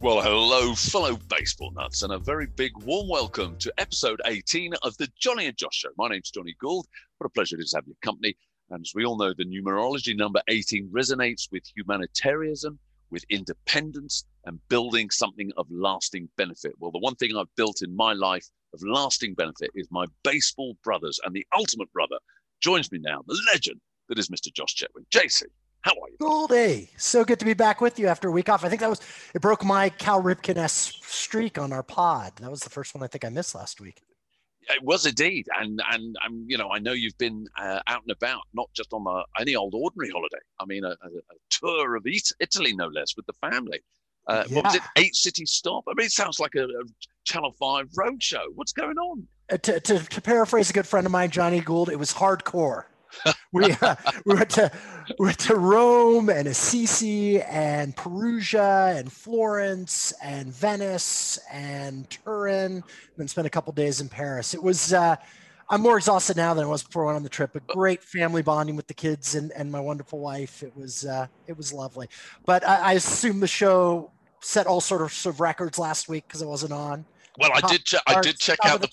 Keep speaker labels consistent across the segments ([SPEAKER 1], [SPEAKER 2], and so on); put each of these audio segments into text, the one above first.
[SPEAKER 1] Well, hello, fellow baseball nuts, and a very big warm welcome to episode 18 of the Johnny and Josh Show. My name's Johnny Gould. What a pleasure it is to have your company. And as we all know, the numerology number 18 resonates with humanitarianism, with independence, and building something of lasting benefit. Well, the one thing I've built in my life of lasting benefit is my baseball brothers, and the ultimate brother joins me now, the legend that is Mr. Josh Chetwynd. JC. How are you?
[SPEAKER 2] Goldie, so good to be back with you after a week off. I think it broke my Cal Ripken-esque streak on our pod. That was the first one I think I missed last week.
[SPEAKER 1] It was indeed, and I know you've been out and about, not just on any old ordinary holiday. I mean, a tour of Italy, no less, with the family.
[SPEAKER 2] Yeah.
[SPEAKER 1] What was it? 8 city stop. I mean, it sounds like a Channel 5 roadshow. What's going on?
[SPEAKER 2] To paraphrase a good friend of mine, Johnny Gould, it was hardcore. we went to Rome and Assisi and Perugia and Florence and Venice and Turin, and then spent a couple days in Paris. It was I'm more exhausted now than I was before I went on the trip, but great family bonding with the kids and my wonderful wife. It was lovely. But I assume the show set all sorts of records last week because I wasn't on.
[SPEAKER 1] Well, I did check out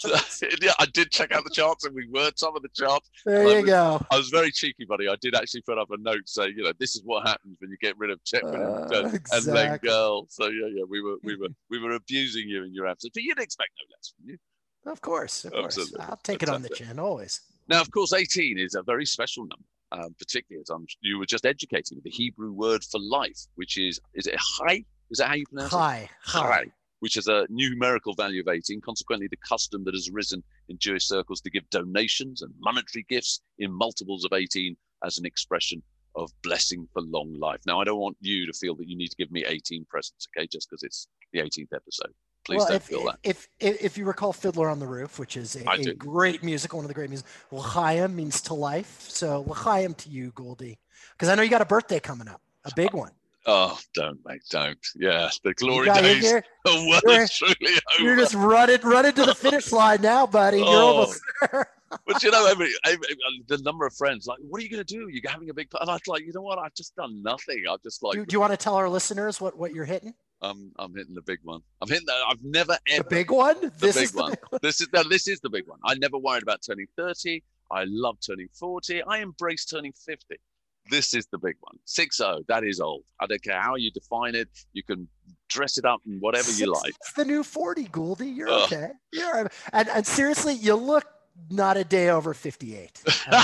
[SPEAKER 1] the charts, and we were top of the charts.
[SPEAKER 2] There you go.
[SPEAKER 1] I was very cheeky, buddy. I did actually put up a note saying, this is what happens when you get rid of Chetwynd and Len Girl. So yeah, we were abusing you in your absence, but you'd expect no less from you.
[SPEAKER 2] Of course.
[SPEAKER 1] Absolutely.
[SPEAKER 2] I'll take it on the chin always.
[SPEAKER 1] Now, of course, 18 is a very special number, particularly as you were just educating the Hebrew word for life, which is it chai? Is that how you pronounce it? Chai. Which has a numerical value of 18, consequently the custom that has arisen in Jewish circles to give donations and monetary gifts in multiples of 18 as an expression of blessing for long life. Now, I don't want you to feel that you need to give me 18 presents, okay, just because it's the 18th episode. Please don't feel that.
[SPEAKER 2] If you recall Fiddler on the Roof, which is a great musical, one of the great music, L'chaim means to life. So L'chaim to you, Goldie, because I know you got a birthday coming up, a big one.
[SPEAKER 1] Oh, don't, mate, don't. Yeah, the glory days are well truly over.
[SPEAKER 2] You're just running to the finish line now, buddy. You're almost there.
[SPEAKER 1] But the number of friends, like, what are you going to do? You're having a big, and I was like, you know what? I've just done nothing. I've just like.
[SPEAKER 2] Do you want to tell our listeners what you're hitting?
[SPEAKER 1] I'm hitting the big one. I'm hitting that. I've never ever.
[SPEAKER 2] The big one.
[SPEAKER 1] This is the big one. This is the big one. I never worried about turning 30. I love turning 40. I embrace turning 50. This is the big one. 60, that is old. I don't care how you define it. You can dress it up in whatever you like.
[SPEAKER 2] It's the new 40, Goldie. You're okay. You're and seriously, you look not a day over 58.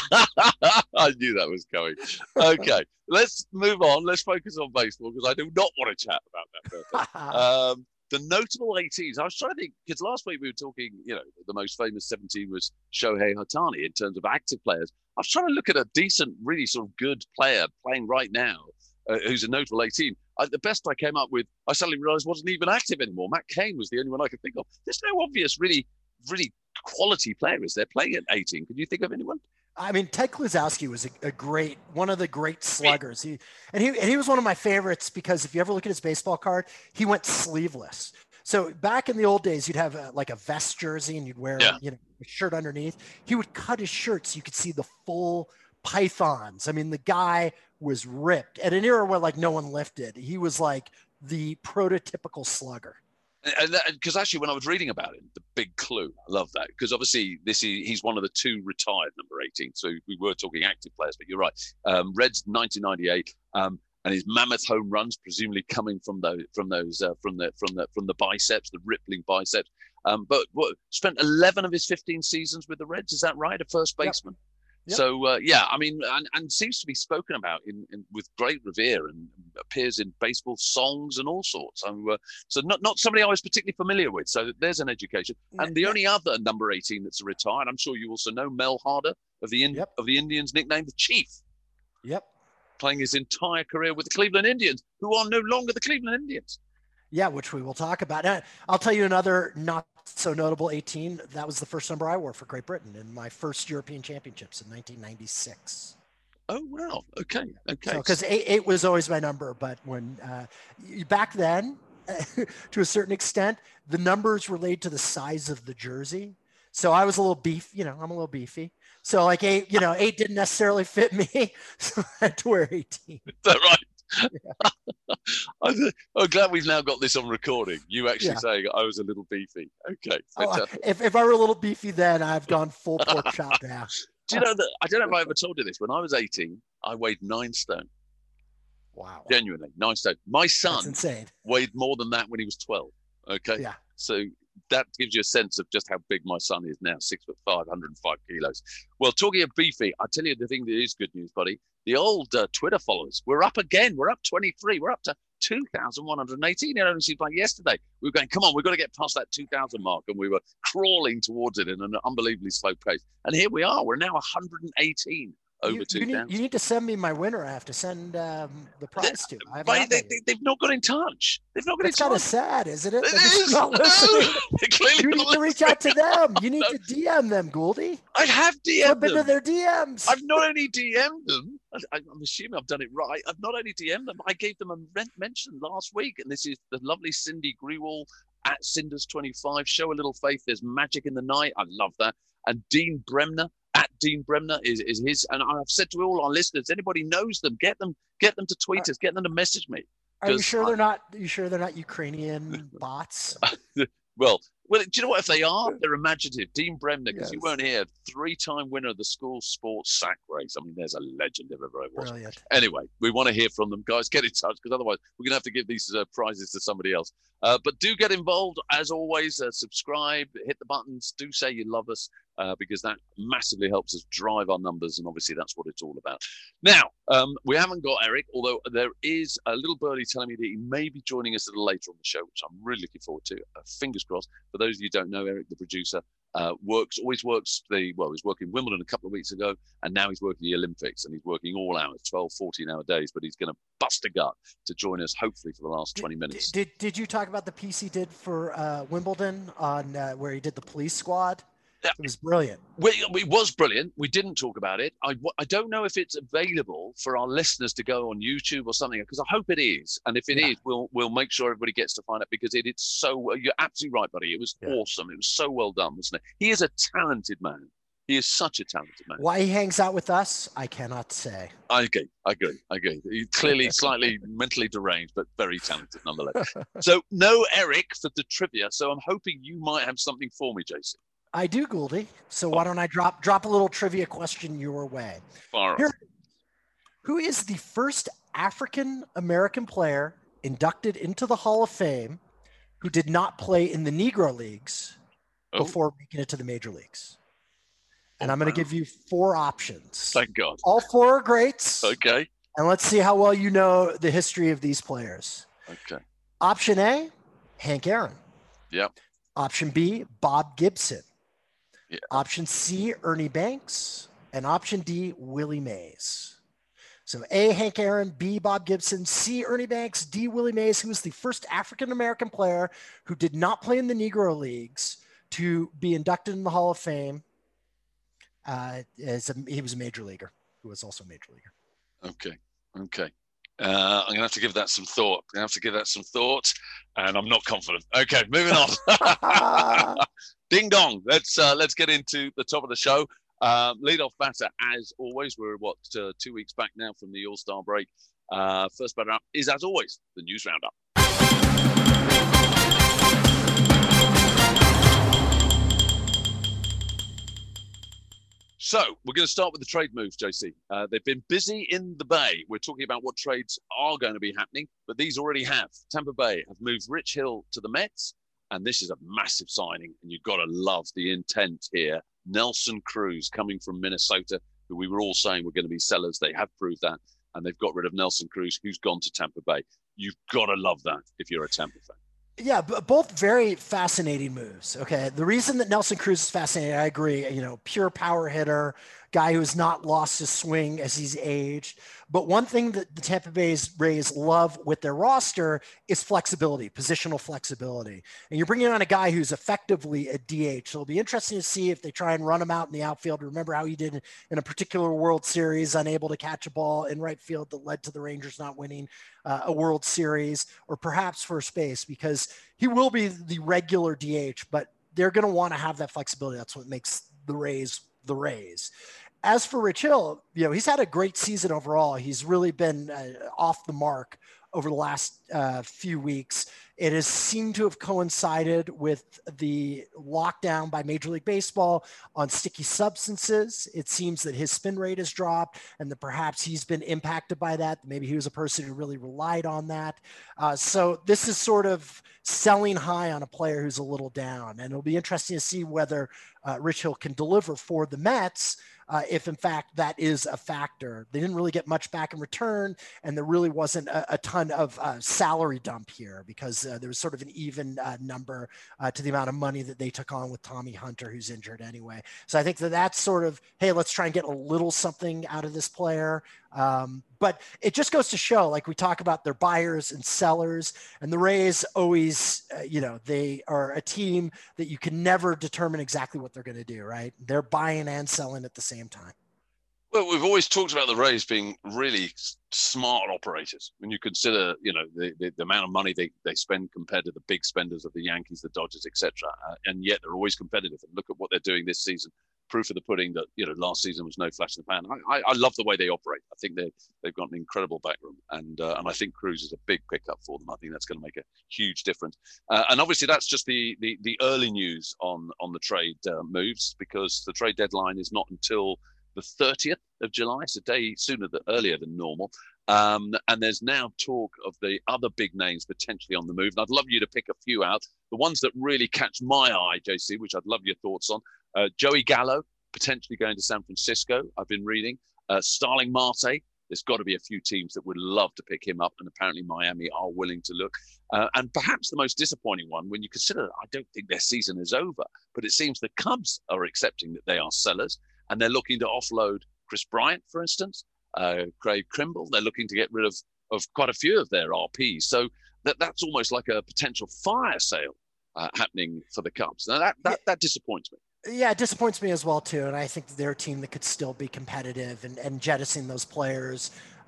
[SPEAKER 1] I knew that was coming. Okay, let's move on. Let's focus on baseball because I do not want to chat about that birthday. The notable 18s. I was trying to think because last week we were talking, the most famous 17 was Shohei Ohtani in terms of active players. I was trying to look at a decent, really sort of good player playing right now who's a notable 18. The best I came up with, I suddenly realized wasn't even active anymore. Matt Cain was the only one I could think of. There's no obvious, really, really quality player, is there, playing at 18? Could you think of anyone?
[SPEAKER 2] I mean, Ted Kluszewski was one of the great sluggers. He was one of my favorites because if you ever look at his baseball card, he went sleeveless. So back in the old days, you'd have like a vest jersey and you'd wear a shirt underneath. He would cut his shirt so you could see the full pythons. I mean, the guy was ripped at an era where like no one lifted. He was like the prototypical slugger.
[SPEAKER 1] Because actually, when I was reading about him, the big clue, I love that, because obviously he's one of the two retired number 18. So we were talking active players, but you're right. Reds 1998, and his mammoth home runs, presumably coming from the biceps, the rippling biceps. But spent 11 of his 15 seasons with the Reds. Is that right? A first baseman. Yep. So I mean, and seems to be spoken about with great revere and appears in baseball songs and all sorts. So not somebody I was particularly familiar with. So there's an education. And the only other number 18 that's retired, I'm sure you also know, Mel Harder of the Indians, nicknamed the Chief.
[SPEAKER 2] Yep.
[SPEAKER 1] Playing his entire career with the Cleveland Indians, who are no longer the Cleveland Indians.
[SPEAKER 2] Yeah, which we will talk about. I'll tell you another not so notable 18. That was the first number I wore for Great Britain in my first European Championships in 1996.
[SPEAKER 1] Oh, wow. Okay.
[SPEAKER 2] So, because eight was always my number, but when back then, to a certain extent, the numbers relate to the size of the jersey. So I was a little I'm a little beefy. So like eight didn't necessarily fit me. So I had to wear 18.
[SPEAKER 1] Is that right?
[SPEAKER 2] Yeah.
[SPEAKER 1] I'm glad we've now got this on recording. You actually
[SPEAKER 2] Yeah.
[SPEAKER 1] saying I was a little beefy. Okay.
[SPEAKER 2] If I were a little beefy then, I've gone full pork chop now.
[SPEAKER 1] Do you know that? I don't know if I ever told you this. When I was 18, I weighed 9 stone.
[SPEAKER 2] Wow.
[SPEAKER 1] Genuinely, 9 stone. My son
[SPEAKER 2] That's insane.
[SPEAKER 1] weighed more than that when he was 12. Okay.
[SPEAKER 2] Yeah.
[SPEAKER 1] So that gives you a sense of just how big my son is now, 6'5", 105 kilos. Well, talking of beefy, I tell you the thing that is good news, buddy. The old Twitter followers, we're up again. We're up 23. We're up to 2,118. It only seems like yesterday. We were going, come on, we've got to get past that 2,000 mark. And we were crawling towards it in an unbelievably slow pace. And here we are. We're now 118 over 2,000.
[SPEAKER 2] You need to send me my winner. I have to send the prize to.
[SPEAKER 1] They've not got in touch. They've not got in touch.
[SPEAKER 2] It's kind of sad, isn't it?
[SPEAKER 1] It is.
[SPEAKER 2] Not listening. You need to reach out to them. You need to DM them, Goldie.
[SPEAKER 1] I have DM'd them.
[SPEAKER 2] Into their DMs.
[SPEAKER 1] I've not only DM'd them, I'm assuming I've done it right. I've not only DM'd them, I gave them a mention last week. And this is the lovely Cindy Grewal at Cinders25. Show a little faith. There's magic in the night. I love that. And Dean Bremner at Dean Bremner is his. And I've said to all our listeners, anybody knows them, get them to tweet us, get them to message me.
[SPEAKER 2] Are you sure they're not? Are you sure they're not Ukrainian bots?
[SPEAKER 1] Well, do you know what? If they are, they're imaginative. Dean Bremner, because you weren't here, 3-time winner of the school sports sack race. I mean, there's a legend if ever it was.
[SPEAKER 2] Brilliant.
[SPEAKER 1] Anyway, we want to hear from them. Guys, get in touch, because otherwise we're going to have to give these prizes to somebody else. But do get involved. As always, subscribe, hit the buttons. Do say you love us, because that massively helps us drive our numbers. And obviously, that's what it's all about. Now, we haven't got Eric, although there is a little birdie telling me that he may be joining us a little later on the show, which I'm really looking forward to. Fingers crossed. For those of you who don't know, Eric, the producer, always works he was working Wimbledon a couple of weeks ago, and now he's working the Olympics, and he's working all hours, 12, 14-hour days, but he's going to bust a gut to join us, hopefully, for the last 20 minutes.
[SPEAKER 2] Did you talk about the piece he did for Wimbledon on where he did the police squad? It was brilliant.
[SPEAKER 1] It was brilliant. We didn't talk about it. I don't know if it's available for our listeners to go on YouTube or something, because I hope it is. And if it is, we'll make sure everybody gets to find it, because it's so. You're absolutely right, buddy. It was awesome. It was so well done, wasn't it? He is a talented man. He is such a talented man.
[SPEAKER 2] Why he hangs out with us, I cannot say.
[SPEAKER 1] I agree. He's clearly slightly mentally deranged, but very talented nonetheless. So no Eric for the trivia. So I'm hoping you might have something for me, Jason.
[SPEAKER 2] I do, Goldie. So why don't I drop a little trivia question your way?
[SPEAKER 1] Here,
[SPEAKER 2] who is the first African-American player inducted into the Hall of Fame who did not play in the Negro Leagues before making it to the major leagues? And I'm going to give you 4 options.
[SPEAKER 1] Thank God.
[SPEAKER 2] All 4 are greats.
[SPEAKER 1] Okay.
[SPEAKER 2] And let's see how well you know the history of these players.
[SPEAKER 1] Okay.
[SPEAKER 2] Option A, Hank Aaron.
[SPEAKER 1] Yep.
[SPEAKER 2] Option B, Bob Gibson.
[SPEAKER 1] Yeah.
[SPEAKER 2] Option C, Ernie Banks. And option D, Willie Mays. So A, Hank Aaron, B, Bob Gibson, C, Ernie Banks, D, Willie Mays, who was the first African-American player who did not play in the Negro Leagues to be inducted in the Hall of Fame. He was a major leaguer who was also a major leaguer.
[SPEAKER 1] Okay. I'm going to have to give that some thought. And I'm not confident. Okay, moving on. Ding dong. Let's get into the top of the show. Leadoff batter, as always. We're 2 weeks back now from the All-Star break. First batter up is, as always, the News Roundup. So we're going to start with the trade moves, JC. They've been busy in the Bay. We're talking about what trades are going to be happening, but these already have. Tampa Bay have moved Rich Hill to the Mets, and this is a massive signing, and you've got to love the intent here. Nelson Cruz coming from Minnesota, who we were all saying were going to be sellers. They have proved that, and they've got rid of Nelson Cruz, who's gone to Tampa Bay. You've got to love that if you're a Tampa fan.
[SPEAKER 2] Yeah, both very fascinating moves. Okay, the reason that Nelson Cruz is fascinating, I agree. Pure power hitter, guy who has not lost his swing as he's aged. But one thing that the Tampa Bay Rays love with their roster is flexibility, positional flexibility. And you're bringing on a guy who's effectively a DH. So it'll be interesting to see if they try and run him out in the outfield. Remember how he did in a particular World Series, unable to catch a ball in right field that led to the Rangers not winning a World Series, or perhaps first base, because he will be the regular DH, but they're going to want to have that flexibility. That's what makes the Rays the Rays. As for Rich Hill, he's had a great season overall. He's really been off the mark over the last few weeks. It has seemed to have coincided with the lockdown by Major League Baseball on sticky substances. It seems that his spin rate has dropped and that perhaps he's been impacted by that. Maybe he was a person who really relied on that. So this is sort of selling high on a player who's a little down. And it'll be interesting to see whether Rich Hill can deliver for the Mets. If in fact that is a factor. They didn't really get much back in return, and there really wasn't a ton of salary dump here because there was sort of an even number to the amount of money that they took on with Tommy Hunter, who's injured anyway. So I think that that's sort of, hey, let's try and get a little something out of this player. But it just goes to show, like we talk about their buyers and sellers, and the Rays always, they are a team that you can never determine exactly what they're going to do, right? They're buying and selling at the same time.
[SPEAKER 1] Well, we've always talked about the Rays being really smart operators. When you consider, the amount of money they spend compared to the big spenders of the Yankees, the Dodgers, etc., and yet they're always competitive. And look at what they're doing this season. Proof of the pudding that last season was no flash in the pan. I love the way they operate. I think they've got an incredible backroom, and I think Cruz is a big pickup for them. I think that's going to make a huge difference. And obviously that's just the early news on the trade moves, because the trade deadline is not until the 30th of July, so a day earlier than normal. And there's now talk of the other big names potentially on the move. And I'd love you to pick a few out. The ones that really catch my eye, JC, which I'd love your thoughts on. Joey Gallo, potentially going to San Francisco, I've been reading. Starling Marte, there's got to be a few teams that would love to pick him up, and apparently Miami are willing to look. And perhaps the most disappointing one, when you consider, I don't think their season is over, but it seems the Cubs are accepting that they are sellers, and they're looking to offload Chris Bryant, for instance, Craig Kimbrell. They're looking to get rid of quite a few of their RPs. So that's almost like a potential fire sale happening for the Cubs. Now that disappoints me.
[SPEAKER 2] Yeah, it disappoints me as well, too. And I think they're a team that could still be competitive and jettison those players.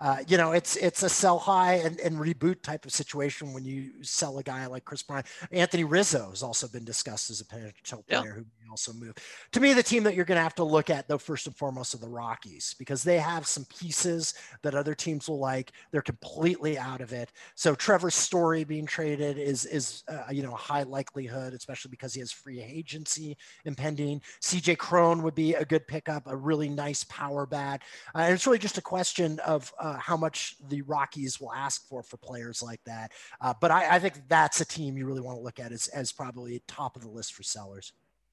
[SPEAKER 2] It's a sell high and reboot type of situation when you sell a guy like Chris Bryant. Anthony Rizzo has also been discussed as a potential player who may also move. To me, the team that you're going to have to look at, though, first and foremost, are the Rockies, because they have some pieces that other teams will like. They're completely out of it. So Trevor Story being traded is a high likelihood, especially because he has free agency impending. CJ Cron would be a good pickup, a really nice power bat. And it's really just a question of how much the Rockies will ask for players like that. But I think that's a team you really want to look at as probably top of the list for sellers.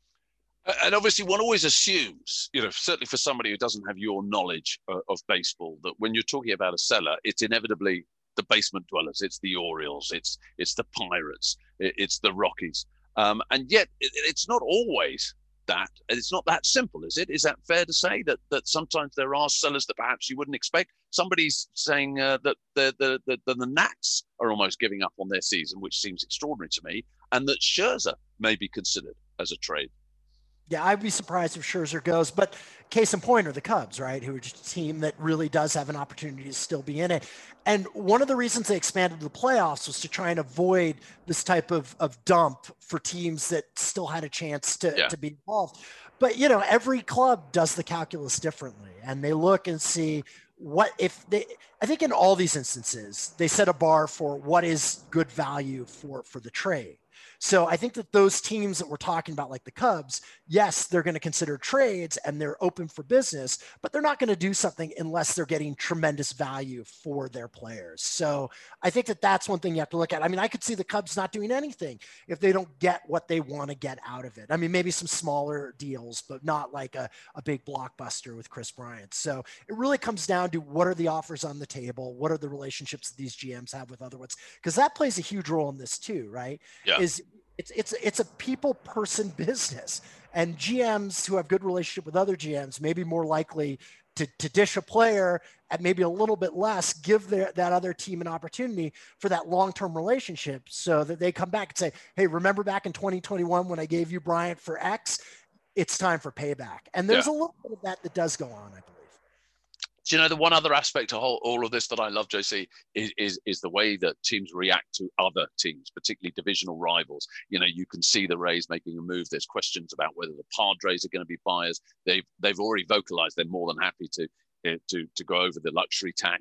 [SPEAKER 1] And obviously one always assumes, certainly for somebody who doesn't have your knowledge of baseball, that when you're talking about a seller, it's inevitably the basement dwellers. It's the Orioles. It's the Pirates. It's the Rockies. And yet it's not always that. It's not that simple, is it? Is that fair to say that sometimes there are sellers that perhaps you wouldn't expect? Somebody's saying that the Nats are almost giving up on their season, which seems extraordinary to me, and that Scherzer may be considered as a trade.
[SPEAKER 2] Yeah, I'd be surprised if Scherzer goes, but case in point are the Cubs, right? Who are just a team that really does have an opportunity to still be in it. And one of the reasons they expanded the playoffs was to try and avoid this type of dump for teams that still had a chance to be involved. But, every club does the calculus differently, and they look and see I think in all these instances, they set a bar for what is good value for the trade. So I think that those teams that we're talking about, like the Cubs, yes, they're going to consider trades and they're open for business, but they're not going to do something unless they're getting tremendous value for their players. So I think that that's one thing you have to look at. I mean, I could see the Cubs not doing anything if they don't get what they want to get out of it. I mean, maybe some smaller deals, but not like a big blockbuster with Chris Bryant. So it really comes down to what are the offers on the table? What are the relationships that these GMs have with other ones? Because that plays a huge role in this too, right?
[SPEAKER 1] Yeah.
[SPEAKER 2] It's a people person business, and GMs who have good relationship with other GMs may be more likely to dish a player at maybe a little bit less, give that other team an opportunity for that long-term relationship so that they come back and say, hey, remember back in 2021 when I gave you Bryant for X? It's time for payback. And there's a little bit of that does go on, I believe.
[SPEAKER 1] Do you know the one other aspect of all of this that I love, JC, is the way that teams react to other teams, particularly divisional rivals. You can see the Rays making a move. There's questions about whether the Padres are going to be buyers. They've already vocalized they're more than happy to go over the luxury tax.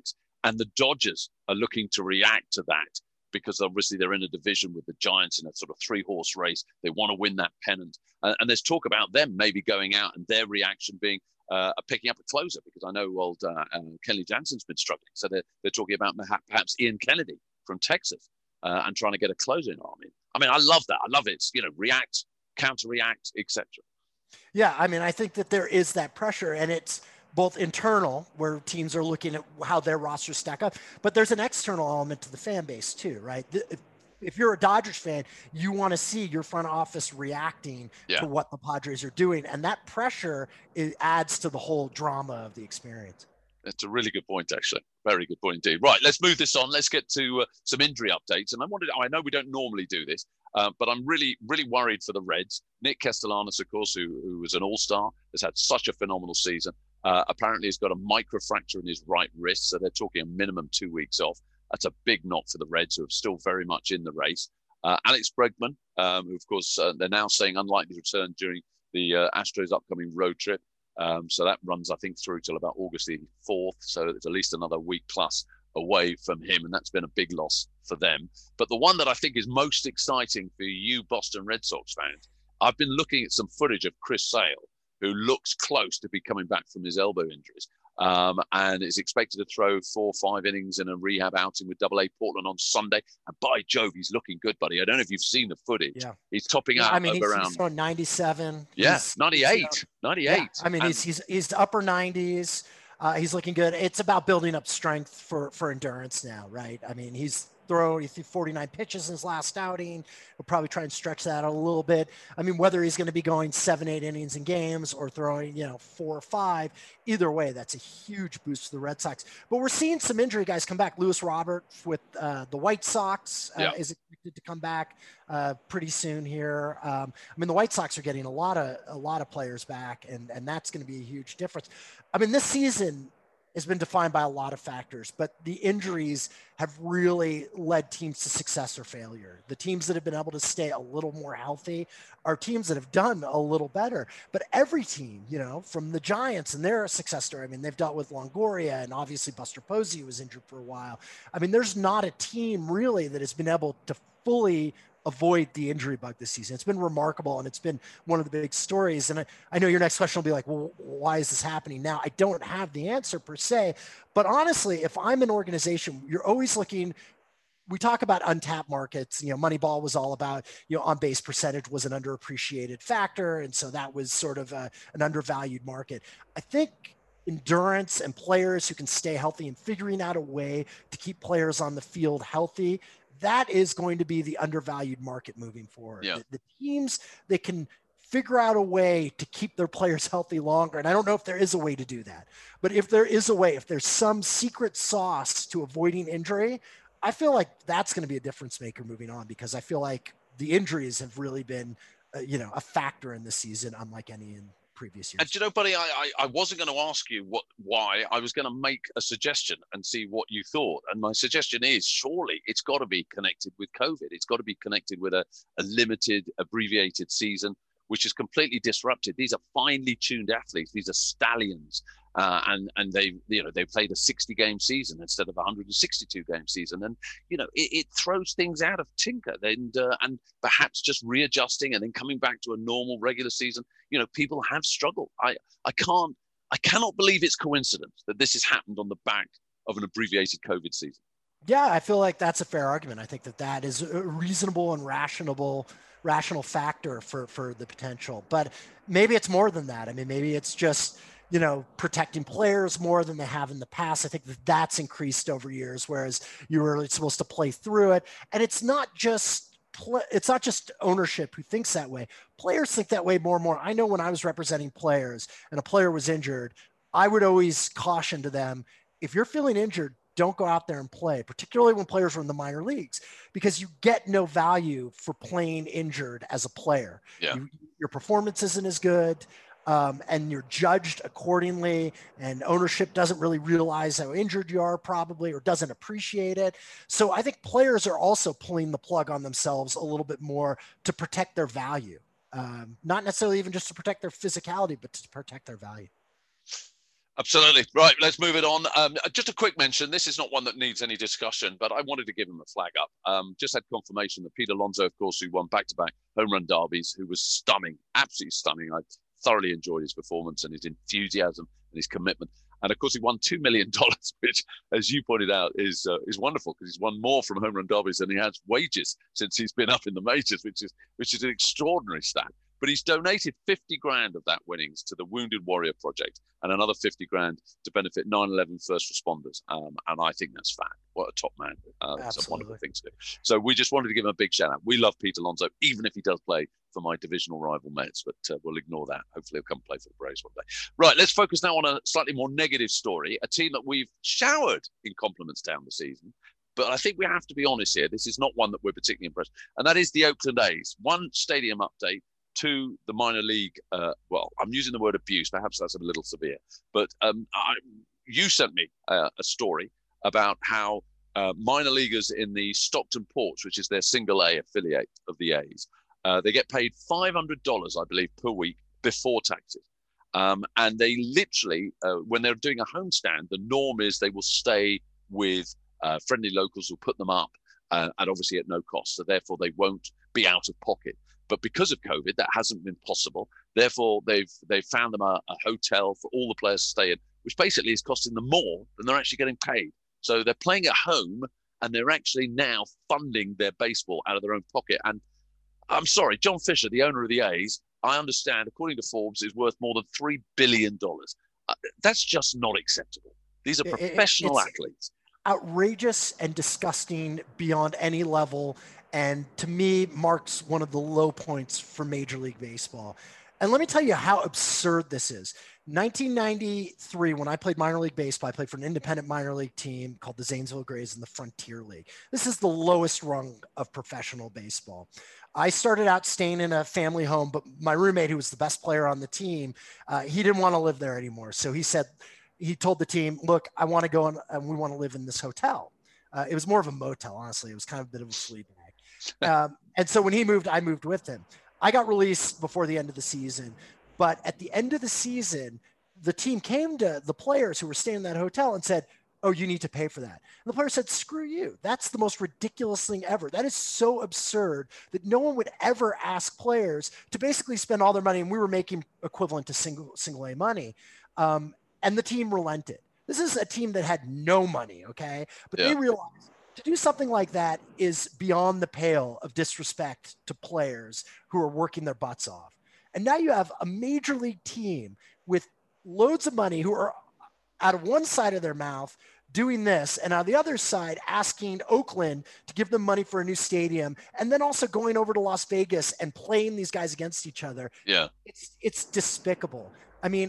[SPEAKER 1] And the Dodgers are looking to react to that because obviously they're in a division with the Giants in a sort of 3-horse race. They want to win that pennant. And there's talk about them maybe going out and their reaction being picking up a closer, because I know old Kenley Jansen's been struggling. So they're talking about perhaps Ian Kennedy from Texas and trying to get a closer in army. I mean, I love that. I love it. It's, react, counter-react, etc.
[SPEAKER 2] Yeah, I mean, I think that there is that pressure, and it's both internal, where teams are looking at how their rosters stack up, but there's an external element to the fan base too, right? If you're a Dodgers fan, you want to see your front office reacting to what the Padres are doing, and that pressure adds to the whole drama of the experience.
[SPEAKER 1] That's a really good point, actually. Very good point indeed. Right, let's move this on. Let's get to some injury updates. And I know we don't normally do this, but I'm really, really worried for the Reds. Nick Castellanos, of course, who was an all-star, has had such a phenomenal season. Apparently he's got a microfracture in his right wrist, so they're talking a minimum 2 weeks off. That's a big knock for the Reds, who are still very much in the race. Alex Bregman, who, of course, they're now saying unlikely to return during the Astros' upcoming road trip. So that runs, I think, through till about August the 4th. So it's at least another week plus away from him. And that's been a big loss for them. But the one that I think is most exciting for you Boston Red Sox fans, I've been looking at some footage of Chris Sale, who looks close to be coming back from his elbow injuries. And is expected to throw 4 or 5 innings in a rehab outing with AA Portland on Sunday. And by Jove, he's looking good, buddy. I don't know if you've seen the footage. Yeah. He's topping out around.
[SPEAKER 2] He's throwing 97.
[SPEAKER 1] Yeah, 98. 98.
[SPEAKER 2] Yeah. I mean, he's upper 90s. He's looking good. It's about building up strength for endurance now, right? I mean, he's thrown 49 pitches in his last outing. We'll probably try and stretch that a little bit. I mean, whether he's going to be going 7-8 innings in games or throwing, 4 or 5, either way, that's a huge boost for the Red Sox. But we're seeing some injury guys come back. Lewis Robert with the White Sox is expected to come back pretty soon here. I mean, the White Sox are getting a lot of players back, and that's going to be a huge difference. I mean, this season has been defined by a lot of factors, but the injuries have really led teams to success or failure. The teams that have been able to stay a little more healthy are teams that have done a little better. But every team, from the Giants, and they're a success story. I mean, they've dealt with Longoria, and obviously Buster Posey was injured for a while. I mean, there's not a team really that has been able to fully avoid the injury bug this season. It's been remarkable, and it's been one of the big stories. And I know your next question will be like, well, why is this happening now? I don't have the answer per se, but honestly, if I'm an organization, you're always looking. We talk about untapped markets. Moneyball was all about, on base percentage was an underappreciated factor. And so that was sort of an undervalued market. I think endurance and players who can stay healthy and figuring out a way to keep players on the field healthy, that is going to be the undervalued market moving forward. Yeah. The teams that can figure out a way to keep their players healthy longer, and I don't know if there is a way to do that, but if there is a way, if there's some secret sauce to avoiding injury, I feel like that's going to be a difference maker moving on, because I feel like the injuries have really been, a factor in this season, unlike any in previous years.
[SPEAKER 1] And buddy, I wasn't going to ask you why. I was going to make a suggestion and see what you thought. And my suggestion is, surely it's got to be connected with COVID. It's got to be connected with a limited, abbreviated season, which is completely disrupted. These are finely tuned athletes. These are stallions. And they played a 60-game season instead of a 162-game season. And, it throws things out of tinker. And perhaps just readjusting and then coming back to a normal regular season. People have struggled. I cannot believe it's coincidence that this has happened on the back of an abbreviated COVID season.
[SPEAKER 2] Yeah, I feel like that's a fair argument. I think that is a reasonable and rational factor for the potential. But maybe it's more than that. I mean, maybe it's just, protecting players more than they have in the past. I think that's increased over years, whereas you were supposed to play through it. And it's not just ownership who thinks that way. Players think that way more and more. I know when I was representing players and a player was injured, I would always caution to them, if you're feeling injured, don't go out there and play, particularly when players are in the minor leagues, because you get no value for playing injured as a player.
[SPEAKER 1] Yeah.
[SPEAKER 2] Your performance isn't as good. And you're judged accordingly, and ownership doesn't really realize how injured you are probably, or doesn't appreciate it. So I think players are also pulling the plug on themselves a little bit more to protect their value. Not necessarily even just to protect their physicality, but to protect their value.
[SPEAKER 1] Absolutely. Right, let's move it on. Just a quick mention. This is not one that needs any discussion, but I wanted to give him a flag up. Just had confirmation that Pete Alonso, of course, who won back-to-back home run derbies, who was stunning, absolutely stunning. I thoroughly enjoyed his performance and his enthusiasm and his commitment. And of course, he won $2 million, which, as you pointed out, is wonderful because he's won more from home run derbies than he has wages since he's been up in the majors, which is an extraordinary stat. But he's donated 50 grand of that winnings to the Wounded Warrior Project and another 50 grand to benefit 9/11 first responders. And I think that's fab. What a top man. It's a wonderful thing to do. So we just wanted to give him a big shout out. We love Pete Alonso, even if he does play for my divisional rival Mets, but we'll ignore that. Hopefully he'll come play for the Braves one day. Right, let's focus now on a slightly more negative story, a team that we've showered in compliments down the season. But I think we have to be honest here. This is not one that we're particularly impressed. And that is the Oakland A's. One stadium update. To the minor league, well, I'm using the word abuse. Perhaps that's a little severe. But you sent me a story about how minor leaguers in the Stockton Ports, which is their single A affiliate of the A's, they get paid $500, I believe, per week before taxes. And they literally, when they're doing a homestand, the norm is they will stay with friendly locals who put them up, and obviously at no cost. So therefore, they won't be out of pocket. But because of COVID, that hasn't been possible. Therefore, they've found them a hotel for all the players to stay in, which basically is costing them more than they're actually getting paid. So they're playing at home, and they're actually now funding their baseball out of their own pocket. And I'm sorry, John Fisher, the owner of the A's, I understand, according to Forbes, is worth more than $3 billion. That's just not acceptable. These are professional athletes.
[SPEAKER 2] Outrageous and disgusting beyond any level. And to me, marks one of the low points for Major League Baseball. And let me tell you how absurd this is. 1993, when I played minor league baseball, I played for an independent minor league team called the Zanesville Grays in the Frontier League. This is the lowest rung of professional baseball. I started out staying in a family home, but my roommate, who was the best player on the team, he didn't want to live there anymore. So he told the team, look, I want to go and we want to live in this hotel. It was more of a motel, honestly. It was kind of a bit of a flea bag. And so when he moved, I moved with him. I got released before the end of the season, but at the end of the season, the team came to the players who were staying in that hotel and said, oh, you need to pay for that. And the player said, screw you. That's the most ridiculous thing ever. That is so absurd that no one would ever ask players to basically spend all their money. And we were making equivalent to single A money. And the team relented. This is a team that had no money. Okay. But they realized to do something like that is beyond the pale of disrespect to players who are working their butts off. And now you have a major league team with loads of money who are out of one side of their mouth doing this, and on the other side asking Oakland to give them money for a new stadium, and then also going over to Las Vegas and playing these guys against each other.
[SPEAKER 1] Yeah.
[SPEAKER 2] It's despicable. I mean,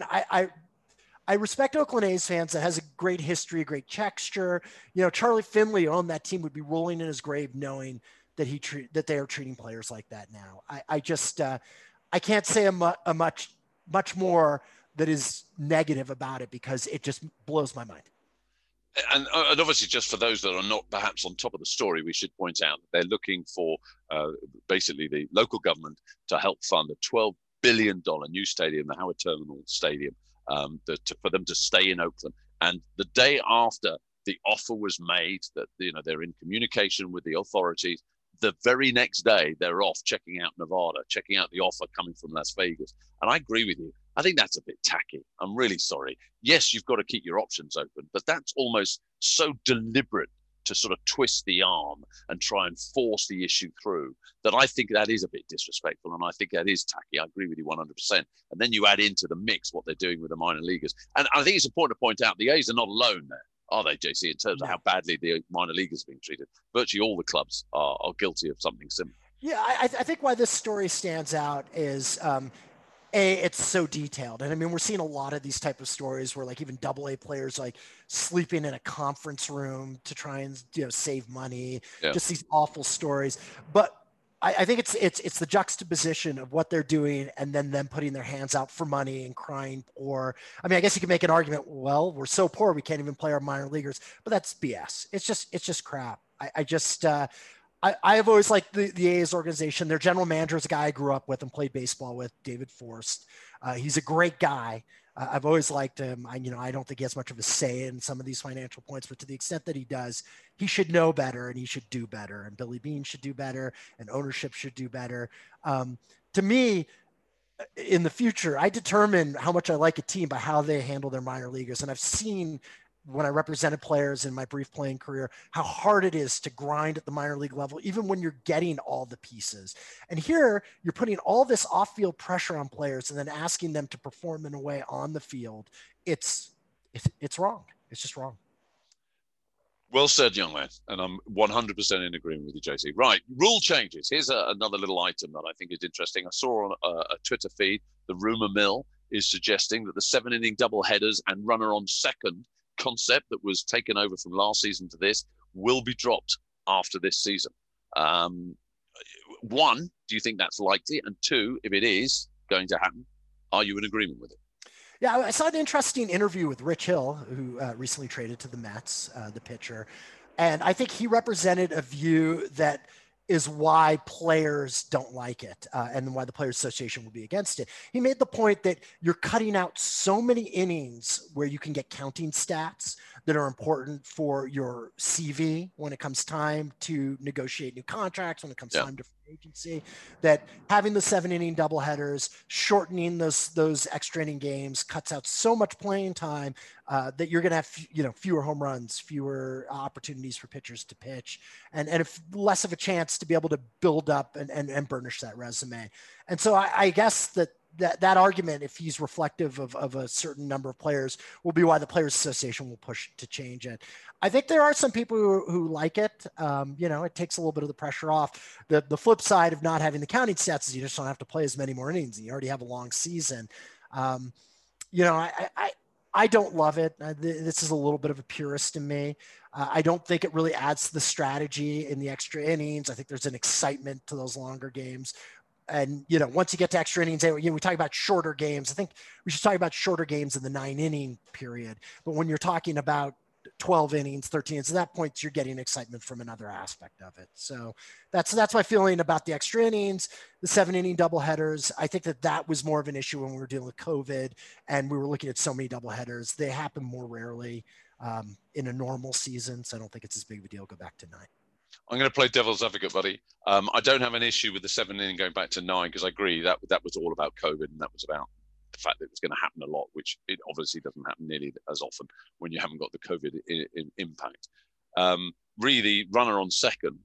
[SPEAKER 2] I respect Oakland A's fans. That has a great history, a great texture. You know, Charlie Finley on that team would be rolling in his grave knowing that that they are treating players like that now. I just I can't say a much more that is negative about it because it just blows my mind.
[SPEAKER 1] And obviously, just for those that are not perhaps on top of the story, we should point out that they're looking for basically the local government to help fund a $12 billion new stadium, the Howard Terminal Stadium, for them to stay in Oakland. And the day after the offer was made, that they're in communication with the authorities, the very next day they're off checking out Nevada, checking out the offer coming from Las Vegas. And I agree with you. I think that's a bit tacky. I'm really sorry. Yes, you've got to keep your options open, but that's almost so deliberate to sort of twist the arm and try and force the issue through that I think that is a bit disrespectful, and I think that is tacky. I agree with you 100%. And then you add into the mix what they're doing with the minor leaguers. And I think it's important to point out the A's are not alone there, are they, JC, in terms of how badly the minor leaguers are being treated? Virtually all the clubs are guilty of something similar.
[SPEAKER 2] Yeah, I think why this story stands out is it's so detailed. And I mean, we're seeing a lot of these type of stories where like even AA players like sleeping in a conference room to try and save money, just these awful stories. But I think it's the juxtaposition of what they're doing and then them putting their hands out for money and crying poor. I mean, I guess you could make an argument, well, we're so poor we can't even play our minor leaguers, but that's BS. It's just crap. I have always liked the A's organization. Their general manager is a guy I grew up with and played baseball with, David Forst. He's a great guy. I've always liked him. I don't think he has much of a say in some of these financial points, but to the extent that he does, he should know better and he should do better. And Billy Beane should do better, and ownership should do better. To me, in the future, I determine how much I like a team by how they handle their minor leaguers. And I've seen when I represented players in my brief playing career, how hard it is to grind at the minor league level, even when you're getting all the pieces. And here you're putting all this off-field pressure on players and then asking them to perform in a way on the field. It's wrong. It's just wrong.
[SPEAKER 1] Well said, young man. And I'm 100% in agreement with you, JC. Right. Rule changes. Here's another little item that I think is interesting. I saw on a Twitter feed, the rumor mill is suggesting that the 7-inning doubleheaders and runner on second concept that was taken over from last season to this will be dropped after this season. One, do you think that's likely? And two, if it is going to happen, are you in agreement with it?
[SPEAKER 2] Yeah, I saw an interesting interview with Rich Hill, who recently traded to the Mets, the pitcher. And I think he represented a view that is why players don't like it and why the Players Association would be against it. He made the point that you're cutting out so many innings where you can get counting stats that are important for your CV when it comes time to negotiate new contracts, when it comes time to free agency, that having the 7-inning doubleheaders, shortening those extra inning games cuts out so much playing time that you're going to have, fewer home runs, fewer opportunities for pitchers to pitch, and if less of a chance to be able to build up and burnish that resume. And so I guess that argument, if he's reflective of a certain number of players, will be why the Players Association will push to change it. I think there are some people who like it. It takes a little bit of the pressure off. The flip side of not having the counting stats is you just don't have to play as many more innings. You already have a long season. I don't love it. This is a little bit of a purist in me. I don't think it really adds to the strategy in the extra innings. I think there's an excitement to those longer games. And, once you get to extra innings, we talk about shorter games. I think we should talk about shorter games in the 9-inning period. But when you're talking about 12 innings, 13 innings, at that point, you're getting excitement from another aspect of it. So that's my feeling about the extra innings, the 7-inning doubleheaders. I think that was more of an issue when we were dealing with COVID and we were looking at so many doubleheaders. They happen more rarely in a normal season. So I don't think it's as big of a deal. Go back to 9.
[SPEAKER 1] I'm going to play devil's advocate, buddy. I don't have an issue with the 7-inning going back to 9 because I agree that was all about COVID and that was about the fact that it's going to happen a lot, which it obviously doesn't happen nearly as often when you haven't got the COVID impact. Really, runner on second.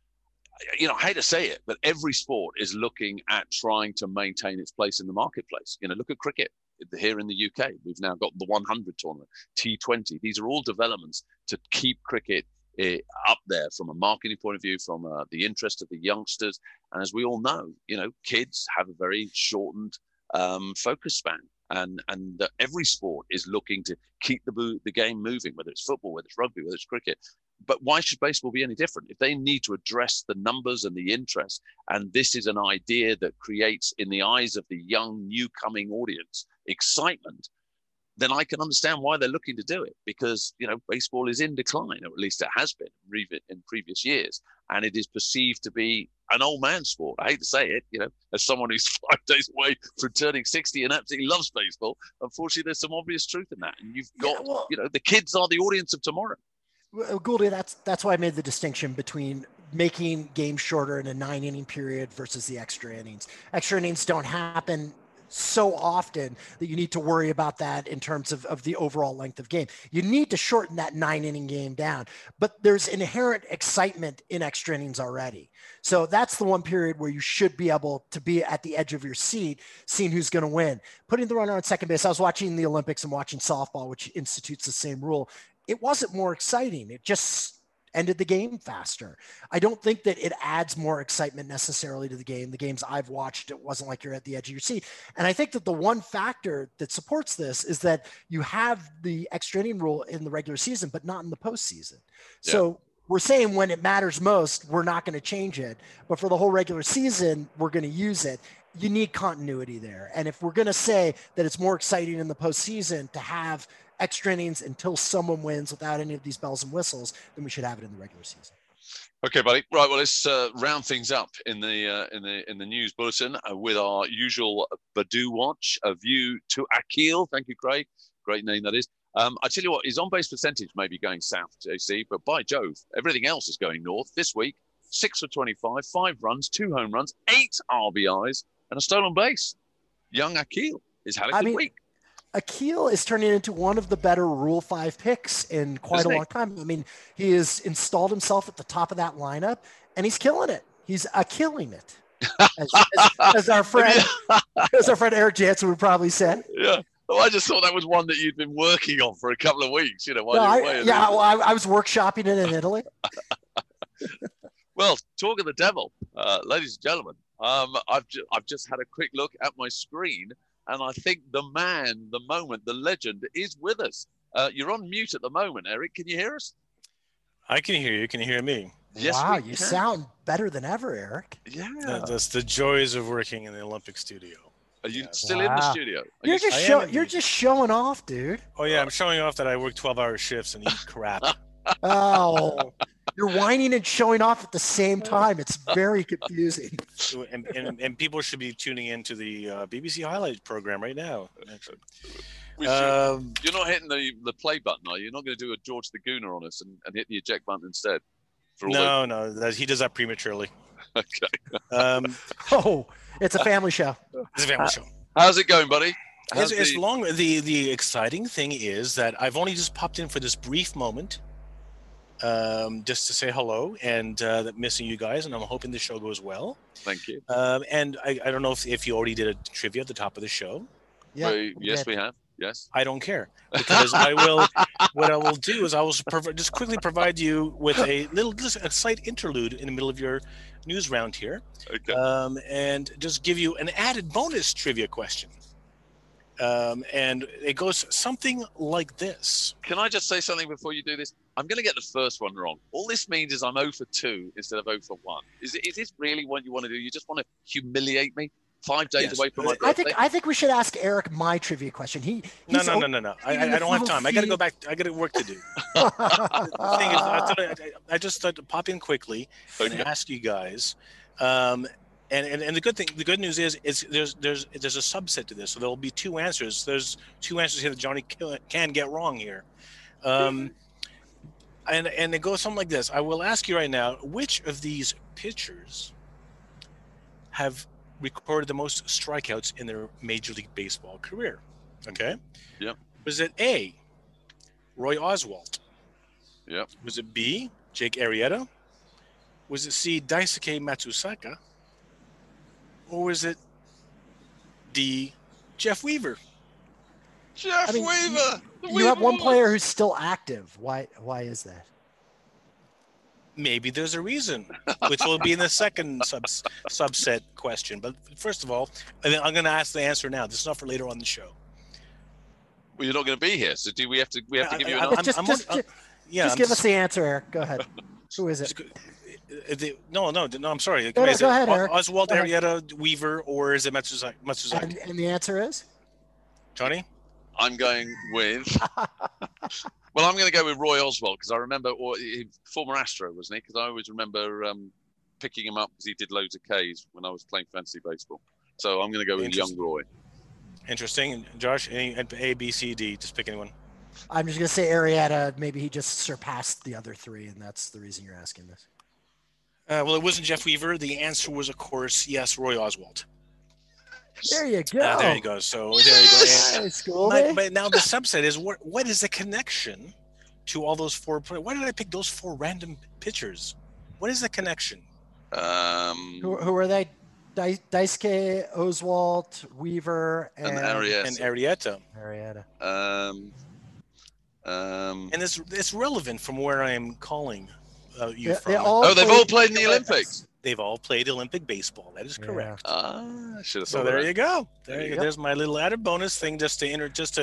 [SPEAKER 1] I hate to say it, but every sport is looking at trying to maintain its place in the marketplace. Look at cricket here in the UK. We've now got the 100 tournament, T20. These are all developments to keep cricket up there from a marketing point of view, from the interest of the youngsters. And as we all know, kids have a very shortened focus span. And every sport is looking to keep the game moving, whether it's football, whether it's rugby, whether it's cricket. But why should baseball be any different? If they need to address the numbers and the interest, and this is an idea that creates in the eyes of the young, new coming audience excitement, then I can understand why they're looking to do it, because, baseball is in decline, or at least it has been in previous years. And it is perceived to be an old man sport. I hate to say it, as someone who's 5 days away from turning 60 and absolutely loves baseball, unfortunately, there's some obvious truth in that. And you've got, the kids are the audience of tomorrow.
[SPEAKER 2] Goldie, that's why I made the distinction between making games shorter in a 9-inning period versus the extra innings. Extra innings don't happen so often that you need to worry about that in terms of the overall length of game. You need to shorten that 9-inning game down, but there's inherent excitement in extra innings already. So that's the one period where you should be able to be at the edge of your seat, seeing who's going to win. Putting the runner on second base. I was watching the Olympics and watching softball, which institutes the same rule. It wasn't more exciting. It just ended the game faster. I don't think that it adds more excitement necessarily to the game. The games I've watched, it wasn't like you're at the edge of your seat. And I think that the one factor that supports this is that you have the extra inning rule in the regular season, but not in the postseason. Yeah. So we're saying when it matters most, we're not going to change it. But for the whole regular season, we're going to use it. You need continuity there. And if we're going to say that it's more exciting in the postseason to have extra innings until someone wins without any of these bells and whistles, then we should have it in the regular season.
[SPEAKER 1] Okay, buddy. Right. Well, let's round things up in the news bulletin with our usual Badoo watch. A view to Akil. Thank you, Craig. Great name that is. I tell you what, his on-base percentage may be going south, JC, but by Jove, everything else is going north. This week, 6 for 25, 5 runs, 2 home runs, 8 RBIs, and a stolen base. Young Akil has had a good week.
[SPEAKER 2] Akil is turning into one of the better Rule 5 picks in quite a long time. I mean, he has installed himself at the top of that lineup, and he's killing it. He's killing it, as our friend Eric Jansen would probably say.
[SPEAKER 1] Yeah. Well, I just thought that was one that you'd been working on for a couple of weeks.
[SPEAKER 2] I was workshopping it in Italy.
[SPEAKER 1] Well, talk of the devil, ladies and gentlemen. I've just had a quick look at my screen. And I think the man, the moment, the legend is with us. You're on mute at the moment, Eric. Can you hear us?
[SPEAKER 3] I can hear you. Can you hear me?
[SPEAKER 2] Yes, wow, you sound better than ever, Eric.
[SPEAKER 1] Yeah.
[SPEAKER 3] That's the joys of working in the Olympic studio.
[SPEAKER 1] Are you still in the studio?
[SPEAKER 2] You're just showing off, dude.
[SPEAKER 3] Oh, yeah. I'm showing off that I work 12-hour shifts and eat crap.
[SPEAKER 2] Oh, you're whining and showing off at the same time. It's very confusing.
[SPEAKER 3] And people should be tuning into the BBC Highlights program right now.
[SPEAKER 1] You're not hitting the play button, are you? You're not going to do a George the Gooner on us and hit the eject button instead?
[SPEAKER 3] No. He does that prematurely.
[SPEAKER 1] Okay.
[SPEAKER 2] It's a family show.
[SPEAKER 3] It's a family show.
[SPEAKER 1] How's it going, buddy?
[SPEAKER 3] The exciting thing is that I've only just popped in for this brief moment. Just to say hello and missing you guys, and I'm hoping the show goes well.
[SPEAKER 1] Thank you.
[SPEAKER 3] And I don't know if you already did a trivia at the top of the show.
[SPEAKER 1] Yeah, yes, we have. Yes.
[SPEAKER 3] I don't care, because what I will do is I will just quickly provide you with a slight interlude in the middle of your news round here.
[SPEAKER 1] Okay.
[SPEAKER 3] And just give you an added bonus trivia question. And it goes something like this.
[SPEAKER 1] Can I just say something before you do this? I'm going to get the first one wrong. All this means is I'm 0 for 2 instead of 0 for 1. Is this really what you want to do? You just want to humiliate me 5 days away from my birthday?
[SPEAKER 2] I think we should ask Eric my trivia question.
[SPEAKER 3] No. I don't have time. I got to go back. I got work to do. The thing is, I just thought to pop in quickly and ask you guys. And the good news is there's a subset to this, so there'll be 2 answers. There's 2 answers here that Johnny can get wrong here, and it goes something like this. I will ask you right now, which of these pitchers have recorded the most strikeouts in their Major League Baseball career? Okay.
[SPEAKER 1] Yep.
[SPEAKER 3] Was it A, Roy Oswalt?
[SPEAKER 1] Yep.
[SPEAKER 3] Was it B, Jake Arrieta? Was it C, Daisuke Matsusaka? Or was it D, Jeff Weaver?
[SPEAKER 1] Weaver!
[SPEAKER 2] You have one player who's still active. Why is that?
[SPEAKER 3] Maybe there's a reason, which will be in the second subset question. But first of all, I'm going to ask the answer now. This is not for later on in the show.
[SPEAKER 1] Well, you're not going to be here, so do we have to give you an answer?
[SPEAKER 2] Just give us the answer, Eric. Go ahead. Who is it?
[SPEAKER 3] No, I'm sorry.
[SPEAKER 2] Go ahead, Eric.
[SPEAKER 3] Oswald, Arrieta, Weaver, or is it Matsuzaki?
[SPEAKER 2] And the answer is?
[SPEAKER 3] Johnny?
[SPEAKER 1] I'm going with... Well, I'm going to go with Roy Oswald, because I remember, former Astro, wasn't he? Because I always remember picking him up because he did loads of Ks when I was playing fantasy baseball. So I'm going to go with young Roy.
[SPEAKER 3] Interesting. Josh, A, B, C, D, just pick anyone.
[SPEAKER 2] I'm just going to say Arrieta. Maybe he just surpassed the other 3, and that's the reason you're asking this.
[SPEAKER 3] Well, it wasn't Jeff Weaver. The answer was, of course, yes, Roy Oswald.
[SPEAKER 2] There you go.
[SPEAKER 3] There you go. So there you go.
[SPEAKER 2] Nice, cool,
[SPEAKER 3] but now the subset is what is the connection to all those 4 players? Why did I pick those 4 random pitchers? What is the connection?
[SPEAKER 2] Who are they? Daisuke, Oswalt, Weaver, and
[SPEAKER 3] Arrieta.
[SPEAKER 1] And
[SPEAKER 3] it's relevant from where I am calling you from.
[SPEAKER 1] They've all played in the Olympics.
[SPEAKER 3] They've all played Olympic baseball. That is correct.
[SPEAKER 1] I should have.
[SPEAKER 3] So there you go. There's my little added bonus thing, just to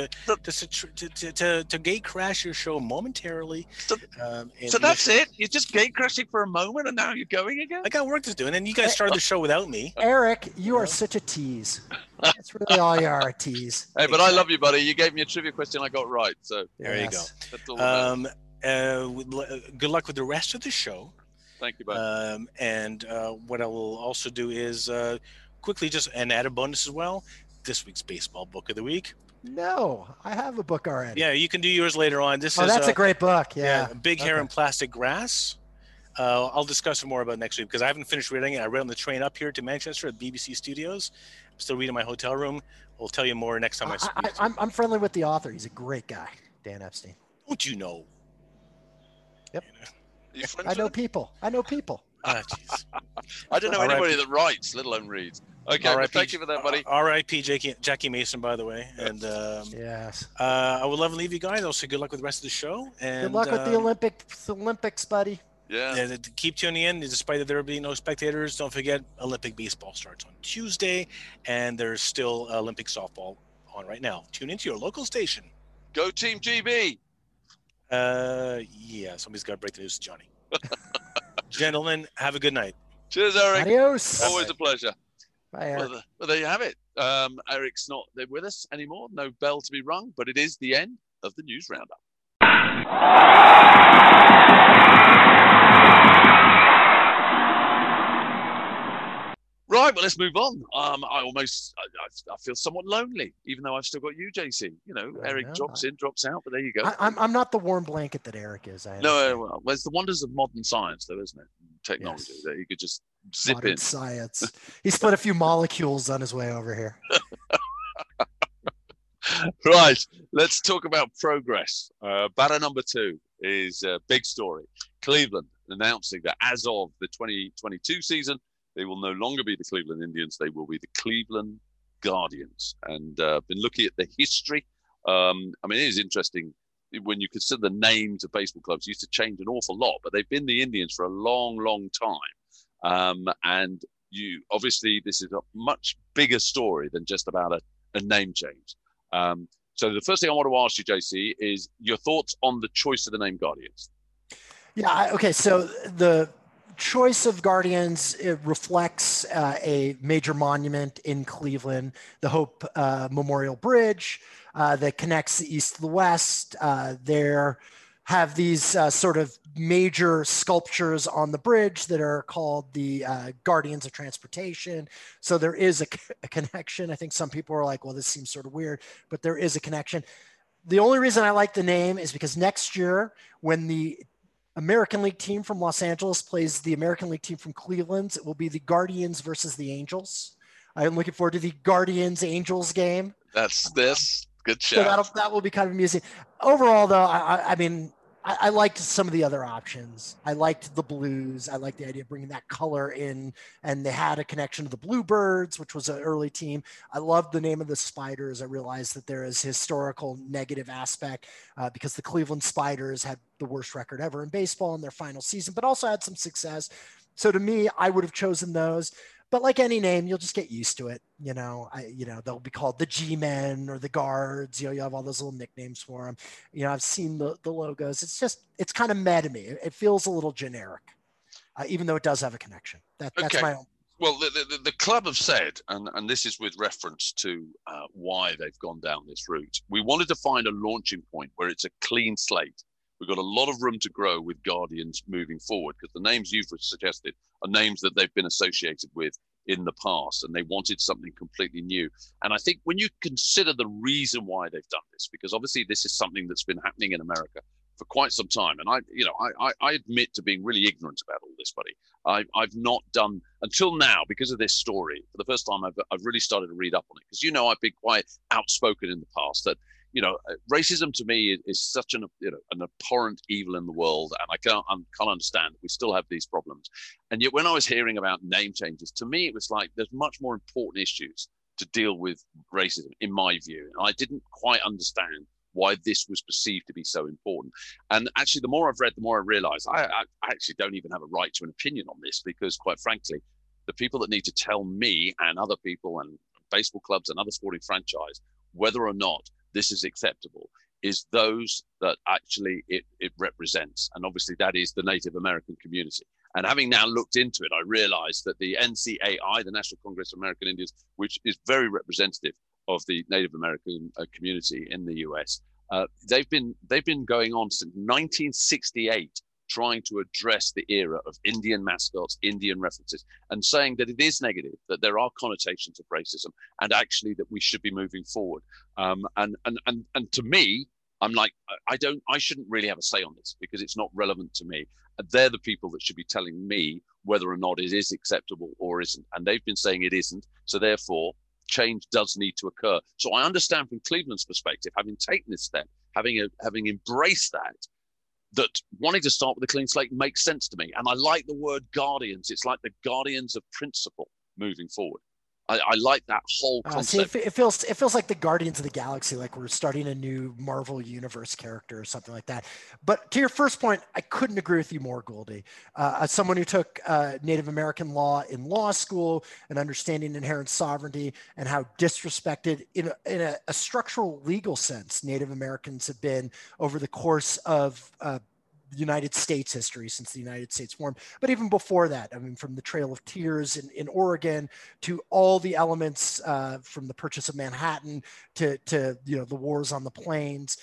[SPEAKER 3] gate crash your show momentarily.
[SPEAKER 1] So that's it. You're just gate crashing for a moment, and now you're going again.
[SPEAKER 3] I got work to do, and then you guys started the show without me.
[SPEAKER 2] Eric, you are such a tease. That's really all you are, a tease.
[SPEAKER 1] Hey, but I love you, buddy. You gave me a trivia question I got right. So
[SPEAKER 3] there you go.
[SPEAKER 1] That's all
[SPEAKER 3] good luck with the rest of the show.
[SPEAKER 1] Thank you, both.
[SPEAKER 3] And what I will also do is quickly just and add a bonus as well. This week's baseball book of the week.
[SPEAKER 2] No, I have a book already.
[SPEAKER 3] Yeah, you can do yours later on. This is
[SPEAKER 2] that's a great book. Yeah,
[SPEAKER 3] Big Hair and Plastic Grass. I'll discuss more about next week because I haven't finished reading it. I read on the train up here to Manchester at BBC Studios. I'm still reading my hotel room. I'll tell you more next time I speak.
[SPEAKER 2] I'm friendly with the author. He's a great guy, Dan Epstein.
[SPEAKER 3] Don't you know?
[SPEAKER 2] Yep.
[SPEAKER 1] You friends
[SPEAKER 2] I know
[SPEAKER 1] with him?
[SPEAKER 2] people. I know people.
[SPEAKER 3] Jeez.
[SPEAKER 1] I don't know anybody that writes, let alone reads. Okay, well, thank you for that, buddy.
[SPEAKER 3] R.I.P. Jackie Mason, by the way. And
[SPEAKER 2] yes.
[SPEAKER 3] I would love to leave you guys. I'll say good luck with the rest of the show. And
[SPEAKER 2] good luck with the Olympics, buddy.
[SPEAKER 1] Yeah.
[SPEAKER 3] Keep tuning in. Despite there being no spectators, don't forget Olympic baseball starts on Tuesday, and there's still Olympic softball on right now. Tune into your local station.
[SPEAKER 1] Go Team GB.
[SPEAKER 3] Yeah, somebody's got to break the news to Johnny. Gentlemen, have a good night.
[SPEAKER 1] Cheers, Eric.
[SPEAKER 2] Adios.
[SPEAKER 1] Always a pleasure.
[SPEAKER 2] Bye, Eric.
[SPEAKER 1] Well, there you have it. Eric's not there with us anymore. No bell to be rung, but it is the end of the news roundup. Right, well, let's move on. I feel somewhat lonely, even though I've still got you, JC. You know, Eric drops in, drops out, but there you go.
[SPEAKER 2] I'm not the warm blanket that Eric is.
[SPEAKER 1] Well, it's the wonders of modern science, though, isn't it? Technology that you could just zip
[SPEAKER 2] modern
[SPEAKER 1] in.
[SPEAKER 2] Science. He split a few molecules on his way over here.
[SPEAKER 1] Right, let's talk about progress. Batter number 2 is a big story. Cleveland announcing that as of the 2022 season, they will no longer be the Cleveland Indians. They will be the Cleveland Guardians. And been looking at the history. I mean, it is interesting when you consider the names of baseball clubs. Used to change an awful lot, but they've been the Indians for a long, long time. And obviously, this is a much bigger story than just about a name change. So the first thing I want to ask you, JC, is your thoughts on the choice of the name Guardians.
[SPEAKER 2] Yeah. Okay. So the choice of Guardians, it reflects a major monument in Cleveland, the Hope Memorial Bridge that connects the east to the west. There have these sort of major sculptures on the bridge that are called the Guardians of Transportation. So there is a connection. I think some people are like, well, this seems sort of weird, but there is a connection. The only reason I like the name is because next year, when the American League team from Los Angeles plays the American League team from Cleveland, it will be the Guardians versus the Angels. I'm looking forward to the Guardians-Angels game.
[SPEAKER 1] That's this. Good show.
[SPEAKER 2] So that will be kind of amusing. Overall, though, I mean, I liked some of the other options. I liked the blues. I liked the idea of bringing that color in, and they had a connection to the Bluebirds, which was an early team. I loved the name of the Spiders. I realized that there is historical negative aspect because the Cleveland Spiders had the worst record ever in baseball in their final season, but also had some success. So to me, I would have chosen those. But like any name, you'll just get used to it. They'll be called the G-Men or the Guards. You have all those little nicknames for them. I've seen the logos. It's kind of meh to me. It feels a little generic, even though it does have a connection. That's
[SPEAKER 1] okay.
[SPEAKER 2] my own.
[SPEAKER 1] Well, the club have said, and this is with reference to why they've gone down this route. We wanted to find a launching point where it's a clean slate. We've got a lot of room to grow with Guardians moving forward because the names you've suggested are names that they've been associated with in the past, and they wanted something completely new. And I think when you consider the reason why they've done this, because obviously this is something that's been happening in America for quite some time, and I admit to being really ignorant about all this, buddy. I've not done until now, because of this story, for the first time I've really started to read up on it, because I've been quite outspoken in the past that racism to me is such an abhorrent evil in the world, and I can't understand. We still have these problems, and yet when I was hearing about name changes, to me it was like there's much more important issues to deal with racism, in my view. And I didn't quite understand why this was perceived to be so important. And actually, the more I've read, the more I realize I actually don't even have a right to an opinion on this, because quite frankly, the people that need to tell me and other people and baseball clubs and other sporting franchise whether or not this is acceptable is those that actually it represents. And obviously that is the Native American community. And having now looked into it, I realized that the NCAI, the National Congress of American Indians, which is very representative of the Native American community in the US, they've been going on since 1968 trying to address the era of Indian mascots, Indian references, and saying that it is negative, that there are connotations of racism, and actually that we should be moving forward. And to me, I'm like, I shouldn't really have a say on this because it's not relevant to me. They're the people that should be telling me whether or not it is acceptable or isn't. And they've been saying it isn't. So therefore, change does need to occur. So I understand from Cleveland's perspective, having taken this step, having embraced that wanting to start with a clean slate makes sense to me. And I like the word guardians. It's like the guardians of principle moving forward. I like that whole concept.
[SPEAKER 2] See, it feels like the Guardians of the Galaxy, like we're starting a new Marvel Universe character or something like that. But to your first point, I couldn't agree with you more, Goldie. As someone who took Native American law in law school and understanding inherent sovereignty and how disrespected in a structural legal sense Native Americans have been over the course of United States history since the United States formed, but even before that, I mean, from the Trail of Tears in Oregon to all the elements from the purchase of Manhattan to the wars on the plains,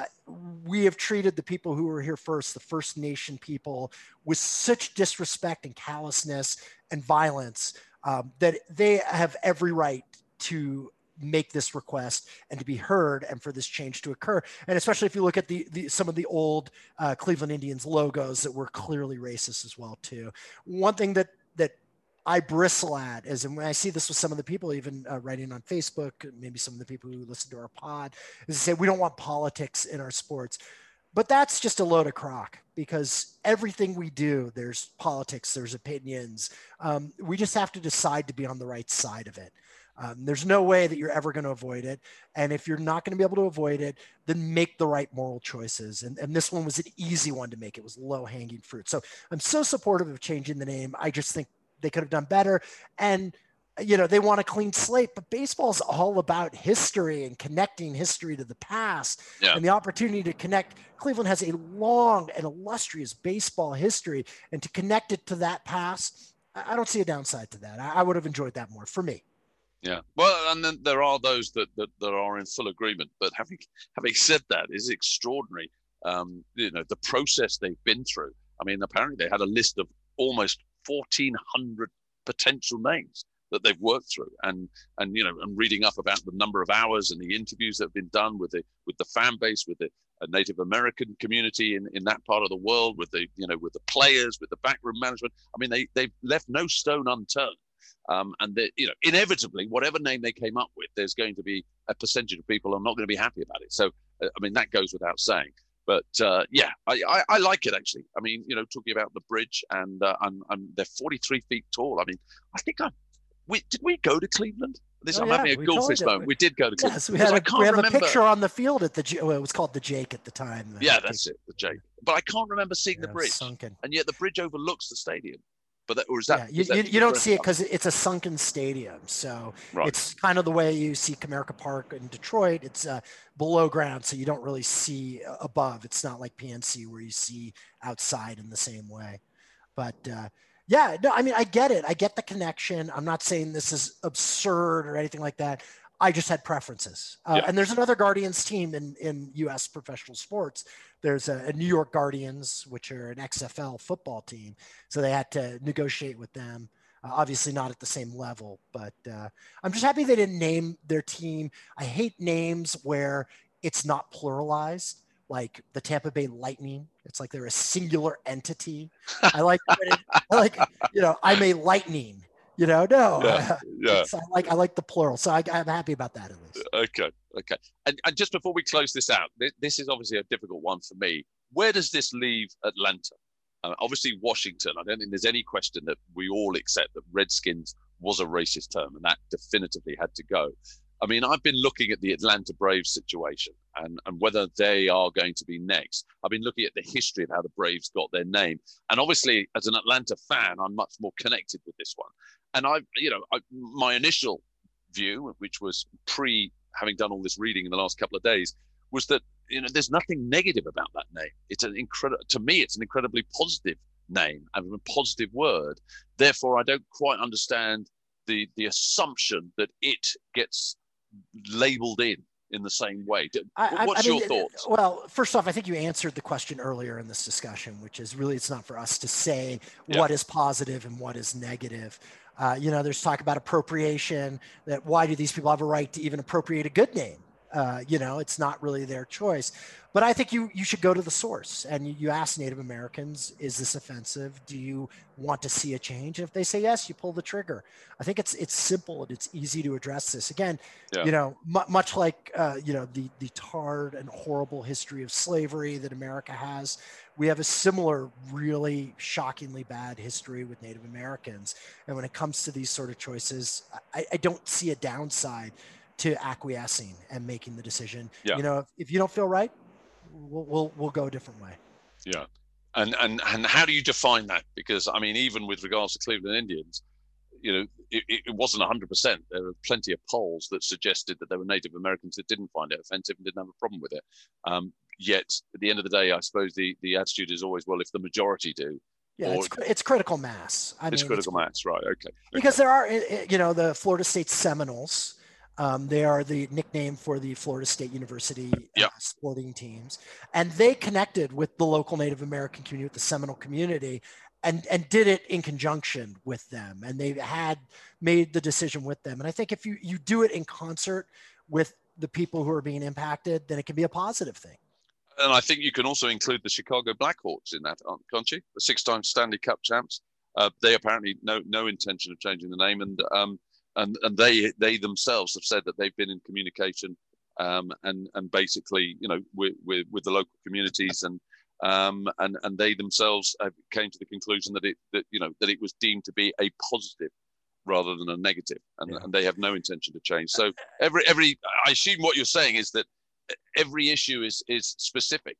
[SPEAKER 2] we have treated the people who were here first, the First Nation people, with such disrespect and callousness and violence that they have every right to make this request and to be heard and for this change to occur. And especially if you look at some of the old Cleveland Indians logos that were clearly racist as well too. One thing that I bristle at is, and when I see this with some of the people even writing on Facebook, maybe some of the people who listen to our pod, is to say, we don't want politics in our sports. But that's just a load of crock because everything we do, there's politics, there's opinions. We just have to decide to be on the right side of it. There's no way that you're ever going to avoid it. And if you're not going to be able to avoid it, then make the right moral choices. And this one was an easy one to make. It was low hanging fruit. So I'm so supportive of changing the name. I just think they could have done better. And, they want a clean slate, but baseball is all about history and connecting history to the past and the opportunity to connect. Cleveland has a long and illustrious baseball history, and to connect it to that past, I don't see a downside to that. I would have enjoyed that more for me.
[SPEAKER 1] Yeah, well, and then there are those that are in full agreement. But having said that, it's extraordinary. The process they've been through. I mean, apparently they had a list of almost 1,400 potential names that they've worked through, and reading up about the number of hours and the interviews that have been done with the fan base, with the Native American community in that part of the world, with the players, with the backroom management. I mean, they've left no stone unturned. And inevitably, whatever name they came up with, there's going to be a percentage of people who are not going to be happy about it. So, I mean, that goes without saying. But I like it actually. I mean, talking about the bridge and they're 43 feet tall. I mean, I think did we go to Cleveland? I'm having a goldfish moment. We did go to Cleveland.
[SPEAKER 2] Yes, we have a picture on the field at it was called the Jake at the time.
[SPEAKER 1] Yeah, that's it, the Jake. But I can't remember seeing the bridge.
[SPEAKER 2] Sunken.
[SPEAKER 1] And yet the bridge overlooks the stadium. But
[SPEAKER 2] you don't see it because it's a sunken stadium. So It's kind of the way you see Comerica Park in Detroit. It's below ground, so you don't really see above. It's not like PNC where you see outside in the same way. But I mean, I get it. I get the connection. I'm not saying this is absurd or anything like that. I just had preferences. And there's another Guardians team in U.S. professional sports. There's a New York Guardians, which are an XFL football team. So they had to negotiate with them. Obviously not at the same level, but I'm just happy they didn't name their team. I hate names where it's not pluralized, like the Tampa Bay Lightning. It's like they're a singular entity. I'm a lightning. No. I like the plural, so I'm happy about that at least.
[SPEAKER 1] Okay. And just before we close this out, this is obviously a difficult one for me. Where does this leave Atlanta? Obviously, Washington. I don't think there's any question that we all accept that Redskins was a racist term, and that definitively had to go. I mean, I've been looking at the Atlanta Braves situation and whether they are going to be next. I've been looking at the history of how the Braves got their name. And obviously, as an Atlanta fan, I'm much more connected with this one. And my initial view, which was having done all this reading in the last couple of days, was that, there's nothing negative about that name. It's to me, it's an incredibly positive name and a positive word. Therefore, I don't quite understand the assumption that it gets labeled in in the same way?
[SPEAKER 2] What's
[SPEAKER 1] your thoughts?
[SPEAKER 2] Well, first off, I think you answered the question earlier in this discussion, which is really it's not for us to say what is positive and what is negative. There's talk about appropriation, that why do these people have a right to even appropriate a good name? It's not really their choice. But I think you should go to the source and you ask Native Americans, is this offensive? Do you want to see a change? And if they say yes, you pull the trigger. I think it's simple and it's easy to address this. Again, much like the tarred and horrible history of slavery that America has, we have a similar, really shockingly bad history with Native Americans. And when it comes to these sort of choices, I don't see a downside to acquiescing and making the decision. If you don't feel right, we'll go a different way.
[SPEAKER 1] Yeah. And how do you define that? Because I mean, even with regards to Cleveland Indians, it wasn't 100%. There were plenty of polls that suggested that there were Native Americans that didn't find it offensive and didn't have a problem with it. Yet at the end of the day, I suppose the attitude is always, well, if the majority do.
[SPEAKER 2] Yeah, it's critical mass.
[SPEAKER 1] It's critical mass, right? Okay.
[SPEAKER 2] Because there are, the Florida State Seminoles. They are the nickname for the Florida State University sporting teams. And they connected with the local Native American community, with the Seminole community, and did it in conjunction with them. And they had made the decision with them. And I think if you do it in concert with the people who are being impacted, then it can be a positive thing.
[SPEAKER 1] And I think you can also include the Chicago Blackhawks in that, can't you? The 6-time Stanley Cup champs. They apparently no intention of changing the name. And they themselves have said that they've been in communication and basically, with the local communities and they themselves came to the conclusion that it was deemed to be a positive rather than a negative, and they have no intention to change. So every I assume what you're saying is that every issue is specific.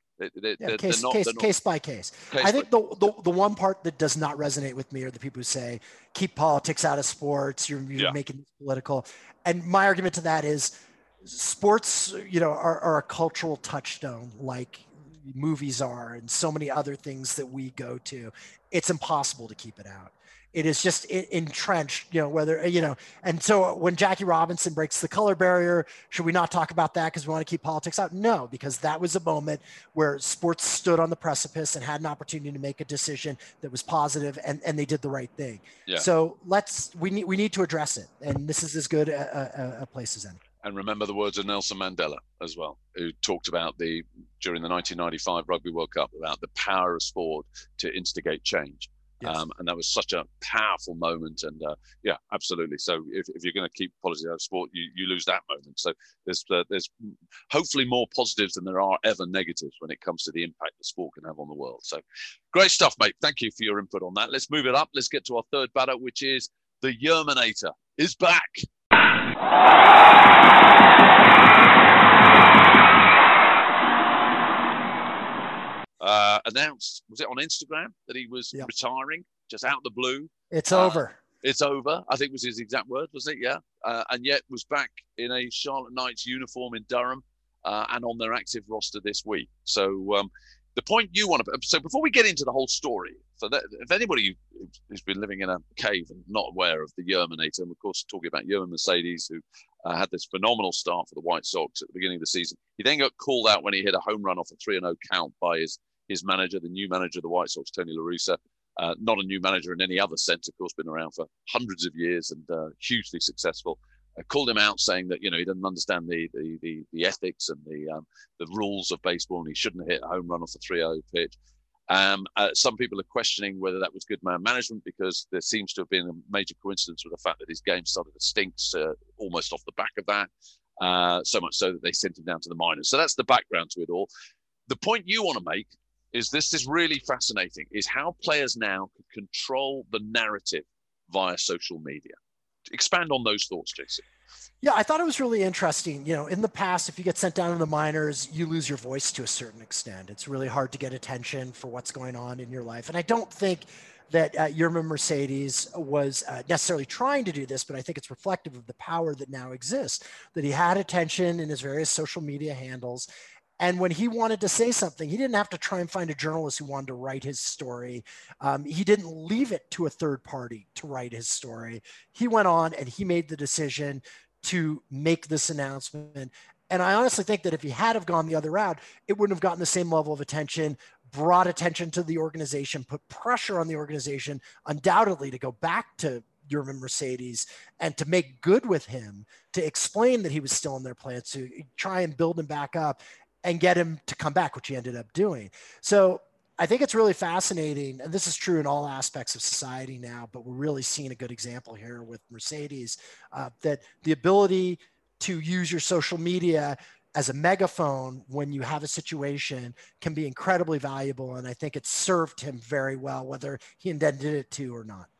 [SPEAKER 2] Case by case. I think the one part that does not resonate with me are the people who say keep politics out of sports. You're making it political, and my argument to that is sports, are a cultural touchstone like movies are, and so many other things that we go to. It's impossible to keep it out. It is just entrenched, and so when Jackie Robinson breaks the color barrier, should we not talk about that because we want to keep politics out? No, because that was a moment where sports stood on the precipice and had an opportunity to make a decision that was positive, and they did the right thing. Yeah. So we need to address it, and this is as good a place as any.
[SPEAKER 1] And remember the words of Nelson Mandela as well, who talked about during the 1995 Rugby World Cup about the power of sport to instigate change. Yes. And that was such a powerful moment. And absolutely. So if you're going to keep politics out of sport, you lose that moment. So there's hopefully more positives than there are ever negatives when it comes to the impact that sport can have on the world. So great stuff, mate. Thank you for your input on that. Let's move it up. Let's get to our third batter, which is the Yerminator is back. Announced, was it on Instagram, that he was retiring just out of the blue?
[SPEAKER 2] It's over.
[SPEAKER 1] It's over, I think was his exact word, was it? Yeah. And yet was back in a Charlotte Knights uniform in Durham and on their active roster this week. So the point you want to... So before we get into the whole story, if anybody who's been living in a cave and not aware of the Yerminator, and of course talking about Yermin Mercedes, who had this phenomenal start for the White Sox at the beginning of the season. He then got called out when he hit a home run off a 3-0 count by his manager, the new manager of the White Sox, Tony La Russa. Not a new manager in any other sense, of course, been around for hundreds of years and hugely successful. Called him out saying that, he doesn't understand the ethics and the rules of baseball, and he shouldn't hit a home run off a 3-0 pitch. Some people are questioning whether that was good man management, because there seems to have been a major coincidence with the fact that his game started to stink almost off the back of that, so much so that they sent him down to the minors. So that's the background to it all. The point you want to make is this is really fascinating, is how players now can control the narrative via social media. Expand on those thoughts, Jason.
[SPEAKER 2] Yeah, I thought it was really interesting. In the past, if you get sent down to the minors, you lose your voice to a certain extent. It's really hard to get attention for what's going on in your life. And I don't think that Yermin Mercedes was necessarily trying to do this, but I think it's reflective of the power that now exists, that he had attention in his various social media handles. And when he wanted to say something, he didn't have to try and find a journalist who wanted to write his story. He didn't leave it to a third party to write his story. He went on and he made the decision to make this announcement. And I honestly think that if he had have gone the other route, it wouldn't have gotten the same level of attention, brought attention to the organization, put pressure on the organization, undoubtedly, to go back to Yermin Mercedes and to make good with him, to explain that he was still in their plans, to try and build him back up and get him to come back, which he ended up doing. So I think it's really fascinating. And this is true in all aspects of society now, but we're really seeing a good example here with Mercedes, that the ability to use your social media as a megaphone when you have a situation can be incredibly valuable. And I think it served him very well, whether he intended it to or not.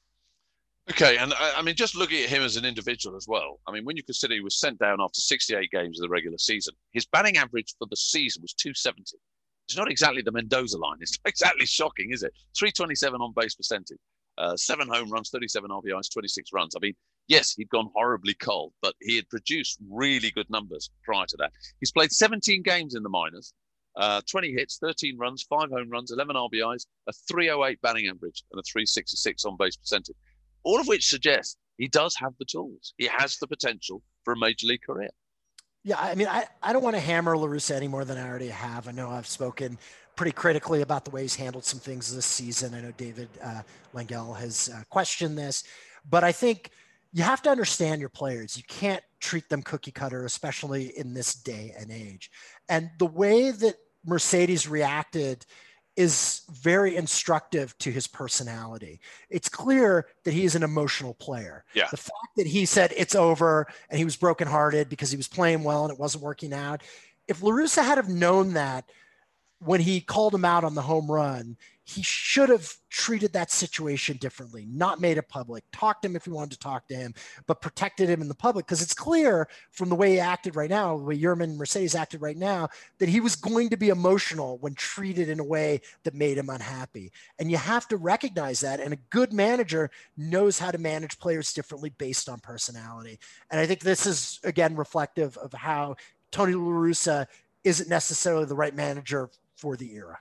[SPEAKER 1] Okay, and I mean, just looking at him as an individual as well. I mean, when you consider he was sent down after 68 games of the regular season, his batting average for the season was 270. It's not exactly the Mendoza line. It's not exactly shocking, is it? 327 on base percentage, 7 home runs, 37 RBIs, 26 runs. I mean, yes, he'd gone horribly cold, but he had produced really good numbers prior to that. He's played 17 games in the minors, 20 hits, 13 runs, 5 home runs, 11 RBIs, a 308 batting average, and a 366 on base percentage. All of which suggests he does have the tools. He has the potential for a major league career.
[SPEAKER 2] Yeah, I mean, I don't want to hammer La Russa any more than I already have. I know I've spoken pretty critically about the way he's handled some things this season. I know David Langell has questioned this, but I think you have to understand your players. You can't treat them cookie cutter, especially in this day and age. And the way that Mercedes reacted is very instructive to his personality. It's clear that he is an emotional player.
[SPEAKER 1] Yeah.
[SPEAKER 2] The fact that he said it's over and he was brokenhearted because he was playing well and it wasn't working out. If La Russa had have known that when he called him out on the home run, he should have treated that situation differently, not made it public, talked to him if he wanted to talk to him, but protected him in the public. Because it's clear from the way he acted right now, the way Yermin Mercedes acted right now, that he was going to be emotional when treated in a way that made him unhappy. And you have to recognize that. And a good manager knows how to manage players differently based on personality. And I think this is, again, reflective of how Tony La Russa isn't necessarily the right manager for the era.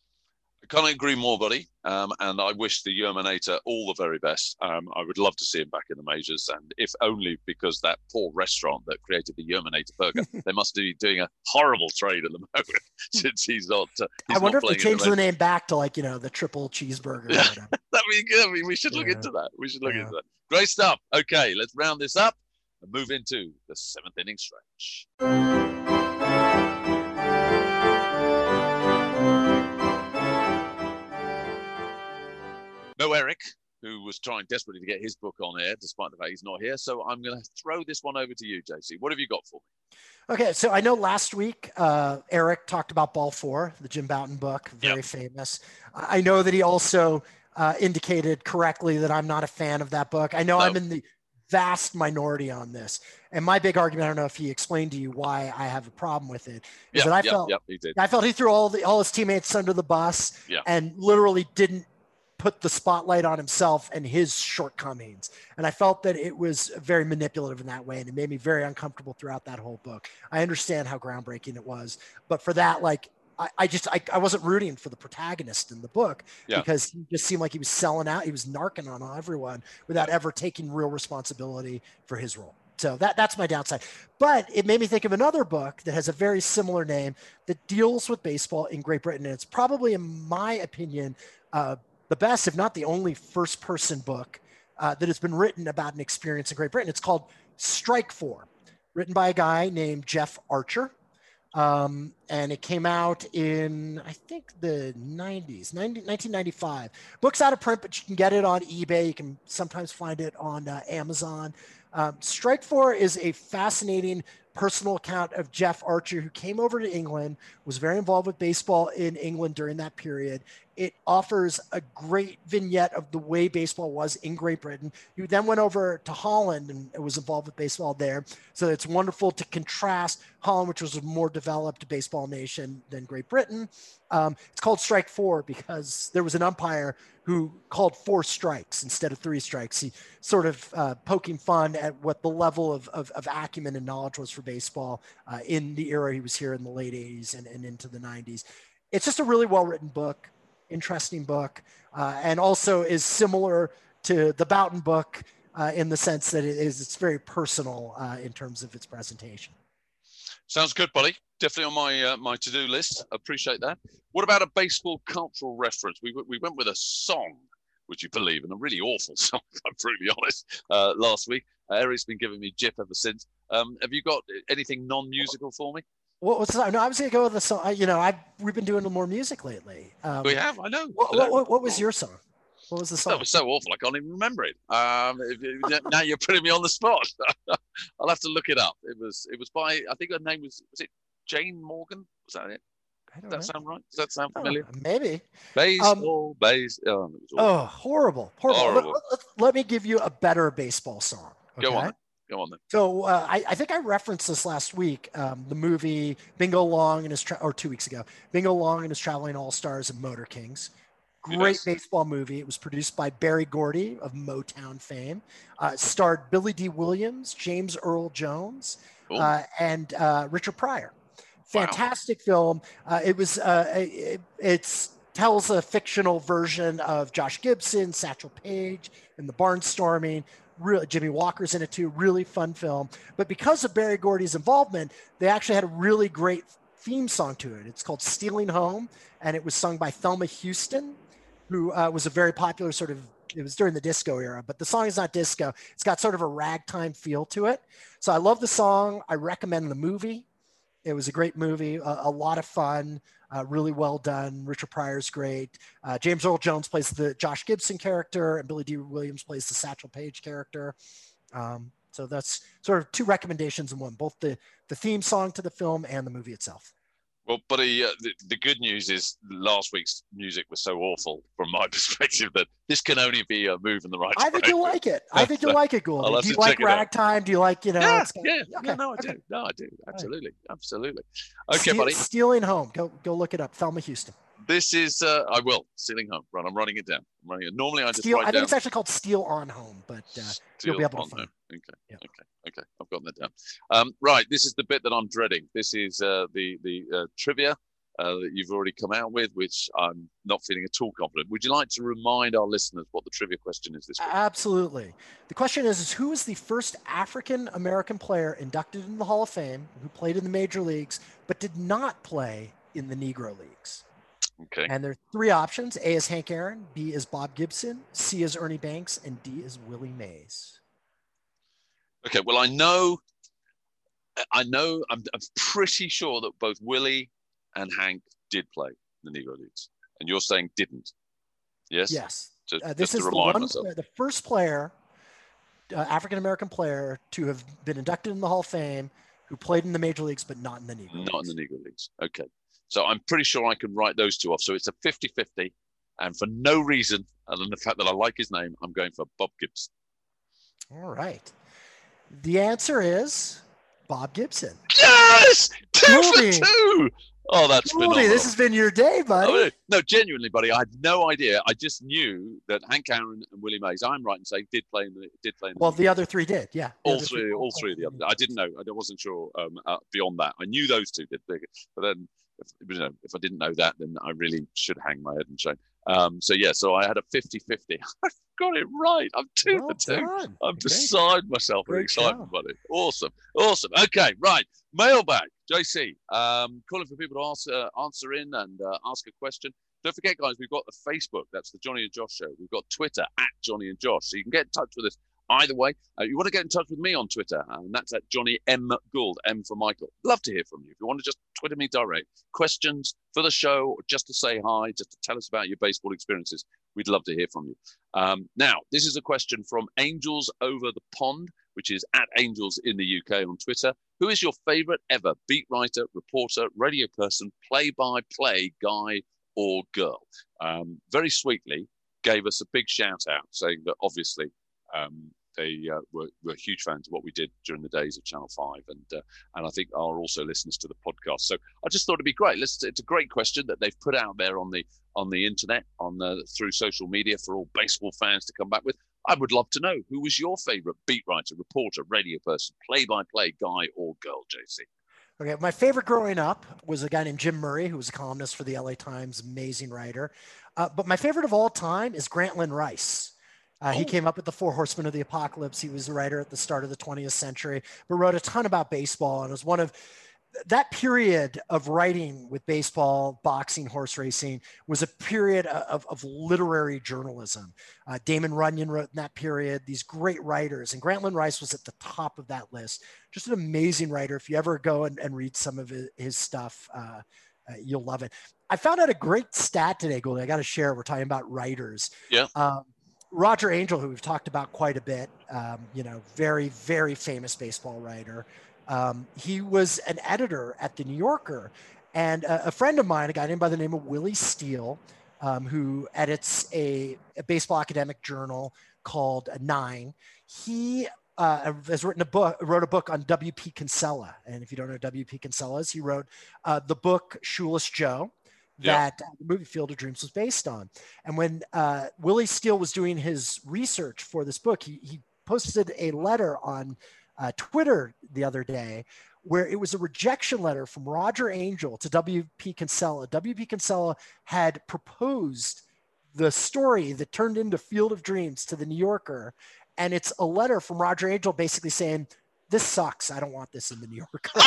[SPEAKER 1] I can't agree more, buddy. And I wish the Yerminator all the very best. I would love to see him back in the majors, and if only because that poor restaurant that created the Yerminator burger, they must be doing a horrible trade at the moment since he's not.
[SPEAKER 2] I wonder if they changed the name back to, like, you know, the triple cheeseburger. Or whatever.
[SPEAKER 1] That'd be good. I mean, we should look into that. We should look into that. Great stuff. Okay, let's round this up and move into the 7th inning stretch. No Eric, who was trying desperately to get his book on air, despite the fact he's not here. So I'm going to throw this one over to you, JC. What have you got for me?
[SPEAKER 2] Okay, so I know last week Eric talked about Ball 4, the Jim Bouton book, very famous. I know that he also indicated correctly that I'm not a fan of that book. I know I'm in the vast minority on this. And my big argument, I don't know if he explained to you why I have a problem with it, is that I felt he threw all his teammates under the bus and literally didn't put the spotlight on himself and his shortcomings. And I felt that it was very manipulative in that way. And it made me very uncomfortable throughout that whole book. I understand how groundbreaking it was, but for that, like, I wasn't rooting for the protagonist in the book because he just seemed like he was selling out. He was narking on everyone without ever taking real responsibility for his role. So that's my downside. But it made me think of another book that has a very similar name that deals with baseball in Great Britain. And it's probably, in my opinion, the best, if not the only, first-person book that has been written about an experience in Great Britain. It's called Strikeforce, written by a guy named Jeff Archer. And it came out in, I think, the 1995. Book's out of print, but you can get it on eBay. You can sometimes find it on Amazon. Strikeforce is a fascinating personal account of Jeff Archer, who came over to England, was very involved with baseball in England during that period. It offers a great vignette of the way baseball was in Great Britain. He then went over to Holland and was involved with baseball there. So it's wonderful to contrast Holland, which was a more developed baseball nation than Great Britain. It's called Strikeforce because there was an umpire who called 4 strikes instead of 3 strikes. He sort of poking fun at what the level of acumen and knowledge was for baseball in the era he was here in the late 80s and into the 90s. It's just a really well-written book, interesting book, and also is similar to the Bouton book in the sense that it's very personal in terms of its presentation.
[SPEAKER 1] Sounds good, buddy. Definitely on my to-do list. Appreciate that. What about a baseball cultural reference? We went with a song, would you believe, and a really awful song, if I'm brutally honest, last week. Eric's been giving me jip ever since. Have you got anything non-musical for me?
[SPEAKER 2] What's that? No, I was going to go with the song. We've been doing more music lately.
[SPEAKER 1] We have, I know.
[SPEAKER 2] What was your song? What was the song?
[SPEAKER 1] That was so awful. I can't even remember it. Now you're putting me on the spot. I'll have to look it up. It was by, I think her name was it Jane Morgan? Was that it? Does that sound right? Does that sound familiar?
[SPEAKER 2] Maybe.
[SPEAKER 1] Baseball.
[SPEAKER 2] Horrible. Let me give you a better baseball song. Okay?
[SPEAKER 1] Go on then.
[SPEAKER 2] So I think I referenced this last week, the movie Bingo Long and or 2 weeks ago, Bingo Long and his Traveling All-Stars and Motor Kings. Great baseball movie. It was produced by Berry Gordy of Motown fame. Starred Billy D. Williams, James Earl Jones, and Richard Pryor. Fantastic film. It tells a fictional version of Josh Gibson, Satchel Paige, and the barnstorming. Really, Jimmy Walker's in it too. Really fun film. But because of Berry Gordy's involvement, they actually had a really great theme song to it. It's called "Stealing Home," and it was sung by Thelma Houston, who was a very popular it was during the disco era, but the song is not disco. It's got sort of a ragtime feel to it. So I love the song. I recommend the movie. It was a great movie, a lot of fun, really well done. Richard Pryor's great. James Earl Jones plays the Josh Gibson character, and Billy D. Williams plays the Satchel Paige character. So that's sort of two recommendations in one, both the theme song to the film and the movie itself.
[SPEAKER 1] Well, buddy, the good news is last week's music was so awful from my perspective that this can only be a move in the right direction.
[SPEAKER 2] I think you'll like it. I think you'll like it, Gould. Do you like ragtime? Do you like, I
[SPEAKER 1] do. Absolutely. Okay, buddy.
[SPEAKER 2] Stealing Home. Go look it up. Thelma Houston.
[SPEAKER 1] This is, I will. Stealing Home. Right, I'm writing it down. Normally I just write down.
[SPEAKER 2] I think it's actually called Steal on Home, but you'll be able to find it.
[SPEAKER 1] Okay. I've gotten that down. Right, this is the bit that I'm dreading. This is the trivia that you've already come out with, which I'm not feeling at all confident. Would you like to remind our listeners what the trivia question is this week?
[SPEAKER 2] Absolutely. The question is who is the first African-American player inducted in the Hall of Fame who played in the major leagues but did not play in the Negro Leagues?
[SPEAKER 1] Okay.
[SPEAKER 2] And there are three options. A is Hank Aaron, B is Bob Gibson, C is Ernie Banks, and D is Willie Mays.
[SPEAKER 1] Okay, well, I'm pretty sure that both Willie and Hank did play in the Negro Leagues, and you're saying didn't. Yes?
[SPEAKER 2] Yes.
[SPEAKER 1] This is
[SPEAKER 2] the first player, African-American player, to have been inducted in the Hall of Fame who played in the major leagues but not in the Negro Leagues.
[SPEAKER 1] Not in the Negro Leagues. Okay. So I'm pretty sure I can write those two off. So it's a 50-50. And for no reason other than the fact that I like his name, I'm going for Bob Gibson.
[SPEAKER 2] All right. The answer is Bob Gibson.
[SPEAKER 1] Yes! 2 for 2! Oh, that's phenomenal.
[SPEAKER 2] This has been your day, buddy.
[SPEAKER 1] Oh, no, genuinely, buddy. I had no idea. I just knew that Hank Aaron and Willie Mays, I'm right in saying, did play in the
[SPEAKER 2] Well, the other three did, yeah.
[SPEAKER 1] All three of the other. I didn't know. I wasn't sure beyond that. I knew those two did. But then, if I didn't know that, then I really should hang my head in shame. So I had a 50-50. I got it right. I'm 2 for 2. I'm beside myself with excitement, buddy. Awesome. Okay, right. Mailbag, JC. Calling for people to answer in and ask a question. Don't forget, guys, we've got the Facebook. That's the Johnny and Josh Show. We've got Twitter at Johnny and Josh. So you can get in touch with us either way. You want to get in touch with me on Twitter, and that's at Johnny M. Gould, M for Michael. Love to hear from you. If you want to just Twitter me direct, questions for the show, or just to say hi, just to tell us about your baseball experiences, we'd love to hear from you. Now, this is a question from Angels Over the Pond, which is at Angels in the UK on Twitter. Who is your favorite ever beat writer, reporter, radio person, play-by-play guy or girl? Very sweetly gave us a big shout out saying that obviously they were huge fans of what we did during the days of Channel 5 and I think are also listeners to the podcast. So I just thought it'd be great. It's a great question that they've put out there on the internet, through social media for all baseball fans to come back with. I would love to know, who was your favorite beat writer, reporter, radio person, play-by-play guy or girl, JC?
[SPEAKER 2] Okay, my favorite growing up was a guy named Jim Murray, who was a columnist for the LA Times, amazing writer. But my favorite of all time is Grantland Rice. He came up with the Four Horsemen of the Apocalypse. He was a writer at the start of the 20th century, but wrote a ton about baseball and was one of that period of writing with baseball, boxing, horse racing was a period of literary journalism. Damon Runyon wrote in that period, these great writers, and Grantland Rice was at the top of that list. Just an amazing writer. If you ever go and read some of his stuff, you'll love it. I found out a great stat today, Goldie. I got to share. We're talking about writers.
[SPEAKER 1] Yeah.
[SPEAKER 2] Roger Angell, who we've talked about quite a bit, very, very famous baseball writer. He was an editor at the New Yorker, and a friend of mine, a guy named by the name of Willie Steele, who edits a baseball academic journal called Nine. He has wrote a book on W.P. Kinsella. And if you don't know who W.P. Kinsella is, he wrote the book Shoeless Joe that the movie Field of Dreams was based on. And when Willie Steele was doing his research for this book, he posted a letter on Twitter the other day where it was a rejection letter from Roger Angell to W.P. Kinsella. W.P. Kinsella had proposed the story that turned into Field of Dreams to the New Yorker. And it's a letter from Roger Angell basically saying, this sucks. I don't want this in the New Yorker.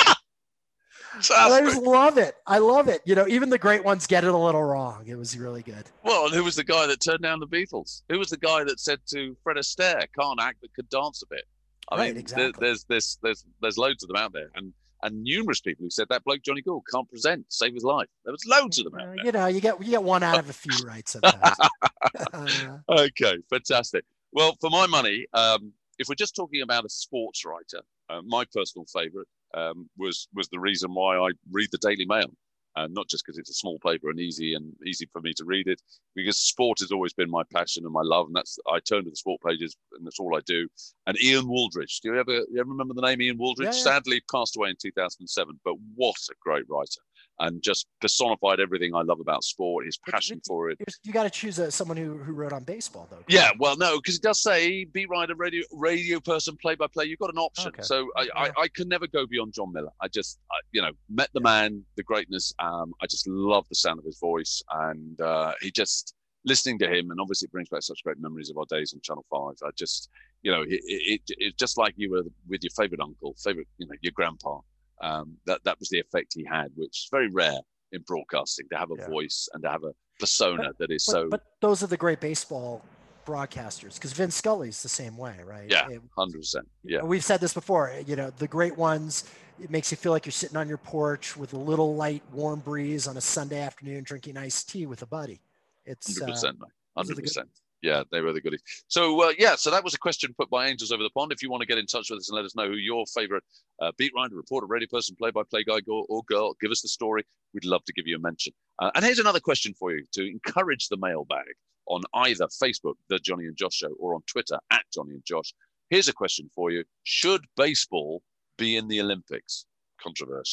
[SPEAKER 2] I just love it. I love it. Even the great ones get it a little wrong. It was really good.
[SPEAKER 1] Well, and who was the guy that turned down the Beatles? Who was the guy that said to Fred Astaire, can't act but could dance a bit? I mean, exactly. There's loads of them out there, and numerous people who said that bloke Johnny Gould can't present, save his life. There was loads of them out there.
[SPEAKER 2] You get one out of a few right sometimes.
[SPEAKER 1] Okay, fantastic. Well, for my money, if we're just talking about a sports writer, my personal favourite was the reason why I read the Daily Mail. Not just because it's a small paper and easy for me to read it, because sport has always been my passion and my love, and I turn to the sport pages and that's all I do. And Ian Wooldridge, do you ever remember the name Ian Wooldridge? Yeah. Sadly passed away in 2007, but what a great writer, and just personified everything I love about sport, his passion for it.
[SPEAKER 2] You got to choose someone who wrote on baseball, though.
[SPEAKER 1] Yeah, well, no, because it does say beat writer, radio person, play-by-play. You've got an option. Okay. So I can never go beyond John Miller. I met the man, the greatness. I just love the sound of his voice, and he just, listening to him, and obviously it brings back such great memories of our days on Channel 5. I just, it's just like you were with your favorite uncle, your grandpa. That was the effect he had, which is very rare in broadcasting, to have a voice and to have a persona that is so.
[SPEAKER 2] But those are the great baseball broadcasters, because Vin Scully's the same way, right?
[SPEAKER 1] Yeah, 100%. Yeah,
[SPEAKER 2] we've said this before. The great ones, it makes you feel like you're sitting on your porch with a little light, warm breeze on a Sunday afternoon, drinking iced tea with a buddy. It's
[SPEAKER 1] 100%, mate. 100%. Yeah, they were the goodies. So, so that was a question put by Angels Over the Pond. If you want to get in touch with us and let us know who your favorite beat writer, reporter, radio person, play-by-play guy or girl, give us the story. We'd love to give you a mention. And here's another question for you to encourage the mailbag on either Facebook, The Johnny and Josh Show, or on Twitter, @JohnnyandJosh. Here's a question for you. Should baseball be in the Olympics? Controversy.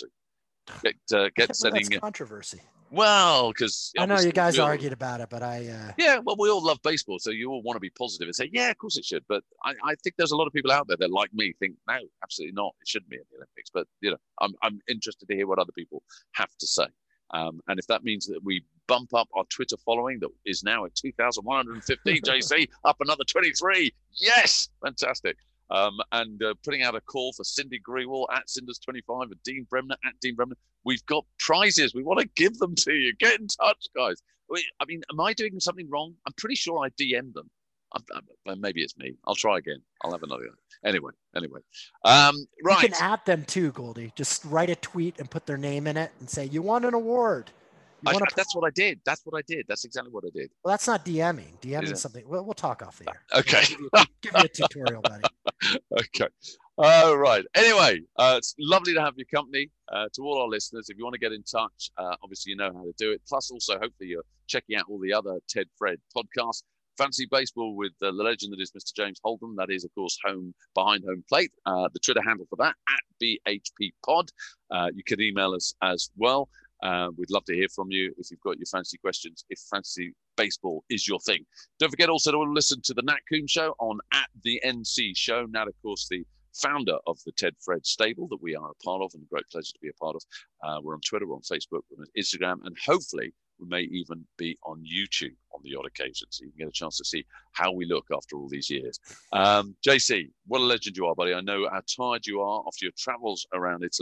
[SPEAKER 1] Get sending...
[SPEAKER 2] That's controversy.
[SPEAKER 1] Well, because
[SPEAKER 2] I know you guys argued about it, but
[SPEAKER 1] we all love baseball, so you all want to be positive and say, yeah, of course it should. But I think there's a lot of people out there that, like me, think no, absolutely not. It shouldn't be in the Olympics. But I'm interested to hear what other people have to say. And if that means that we bump up our Twitter following, that is now at 2,115, JC, up another 23. Yes, fantastic. And putting out a call for Cindy Grewal @Cinders25 and Dean Bremner @Dean Bremner. We've got prizes. We want to give them to you. Get in touch, guys. I mean, am I doing something wrong? I'm pretty sure I DM'd them. Maybe it's me. I'll try again. I'll have another. Anyway. Right.
[SPEAKER 2] You can at them too, Goldie. Just write a tweet and put their name in it and say, you won an award.
[SPEAKER 1] That's what I did. That's exactly what I did.
[SPEAKER 2] Well, that's not DMing. DMing is something. We'll talk off the air.
[SPEAKER 1] Okay.
[SPEAKER 2] Give you a tutorial, buddy.
[SPEAKER 1] Okay. All right. Anyway, it's lovely to have your company. To all our listeners, if you want to get in touch, obviously you know how to do it. Plus, also, hopefully you're checking out all the other Ted Fred podcasts. Fantasy Baseball with the legend that is Mr. James Holden. That is, of course, behind home plate. The Twitter handle for that, @BHPPod. You can email us as well. We'd love to hear from you if you've got your fantasy questions, if fantasy baseball is your thing. Don't forget also to listen to the Nat Coombe Show on @the NC Show. Nat, of course, the founder of the Ted Fred stable that we are a part of, and a great pleasure to be a part of. We're on Twitter, we're on Facebook, we're on Instagram, and hopefully we may even be on YouTube on the odd occasion, so you can get a chance to see how we look after all these years. JC, what a legend you are, buddy. I know how tired you are after your travels around Italy.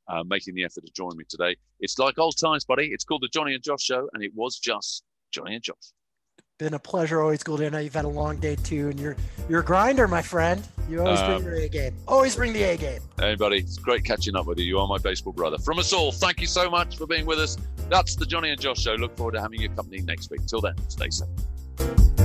[SPEAKER 1] making the effort to join me today. It's like old times, buddy. It's called the Johnny and Josh Show, and it was just Johnny and Josh.
[SPEAKER 2] Been a pleasure always, Goldie. I know you've had a long day too, and you're a grinder, my friend. You always bring your A game. Always bring the A game.
[SPEAKER 1] Hey, buddy. It's great catching up with you. You are my baseball brother. From us all, thank you so much for being with us. That's the Johnny and Josh Show. Look forward to having your company next week. Till then, stay safe.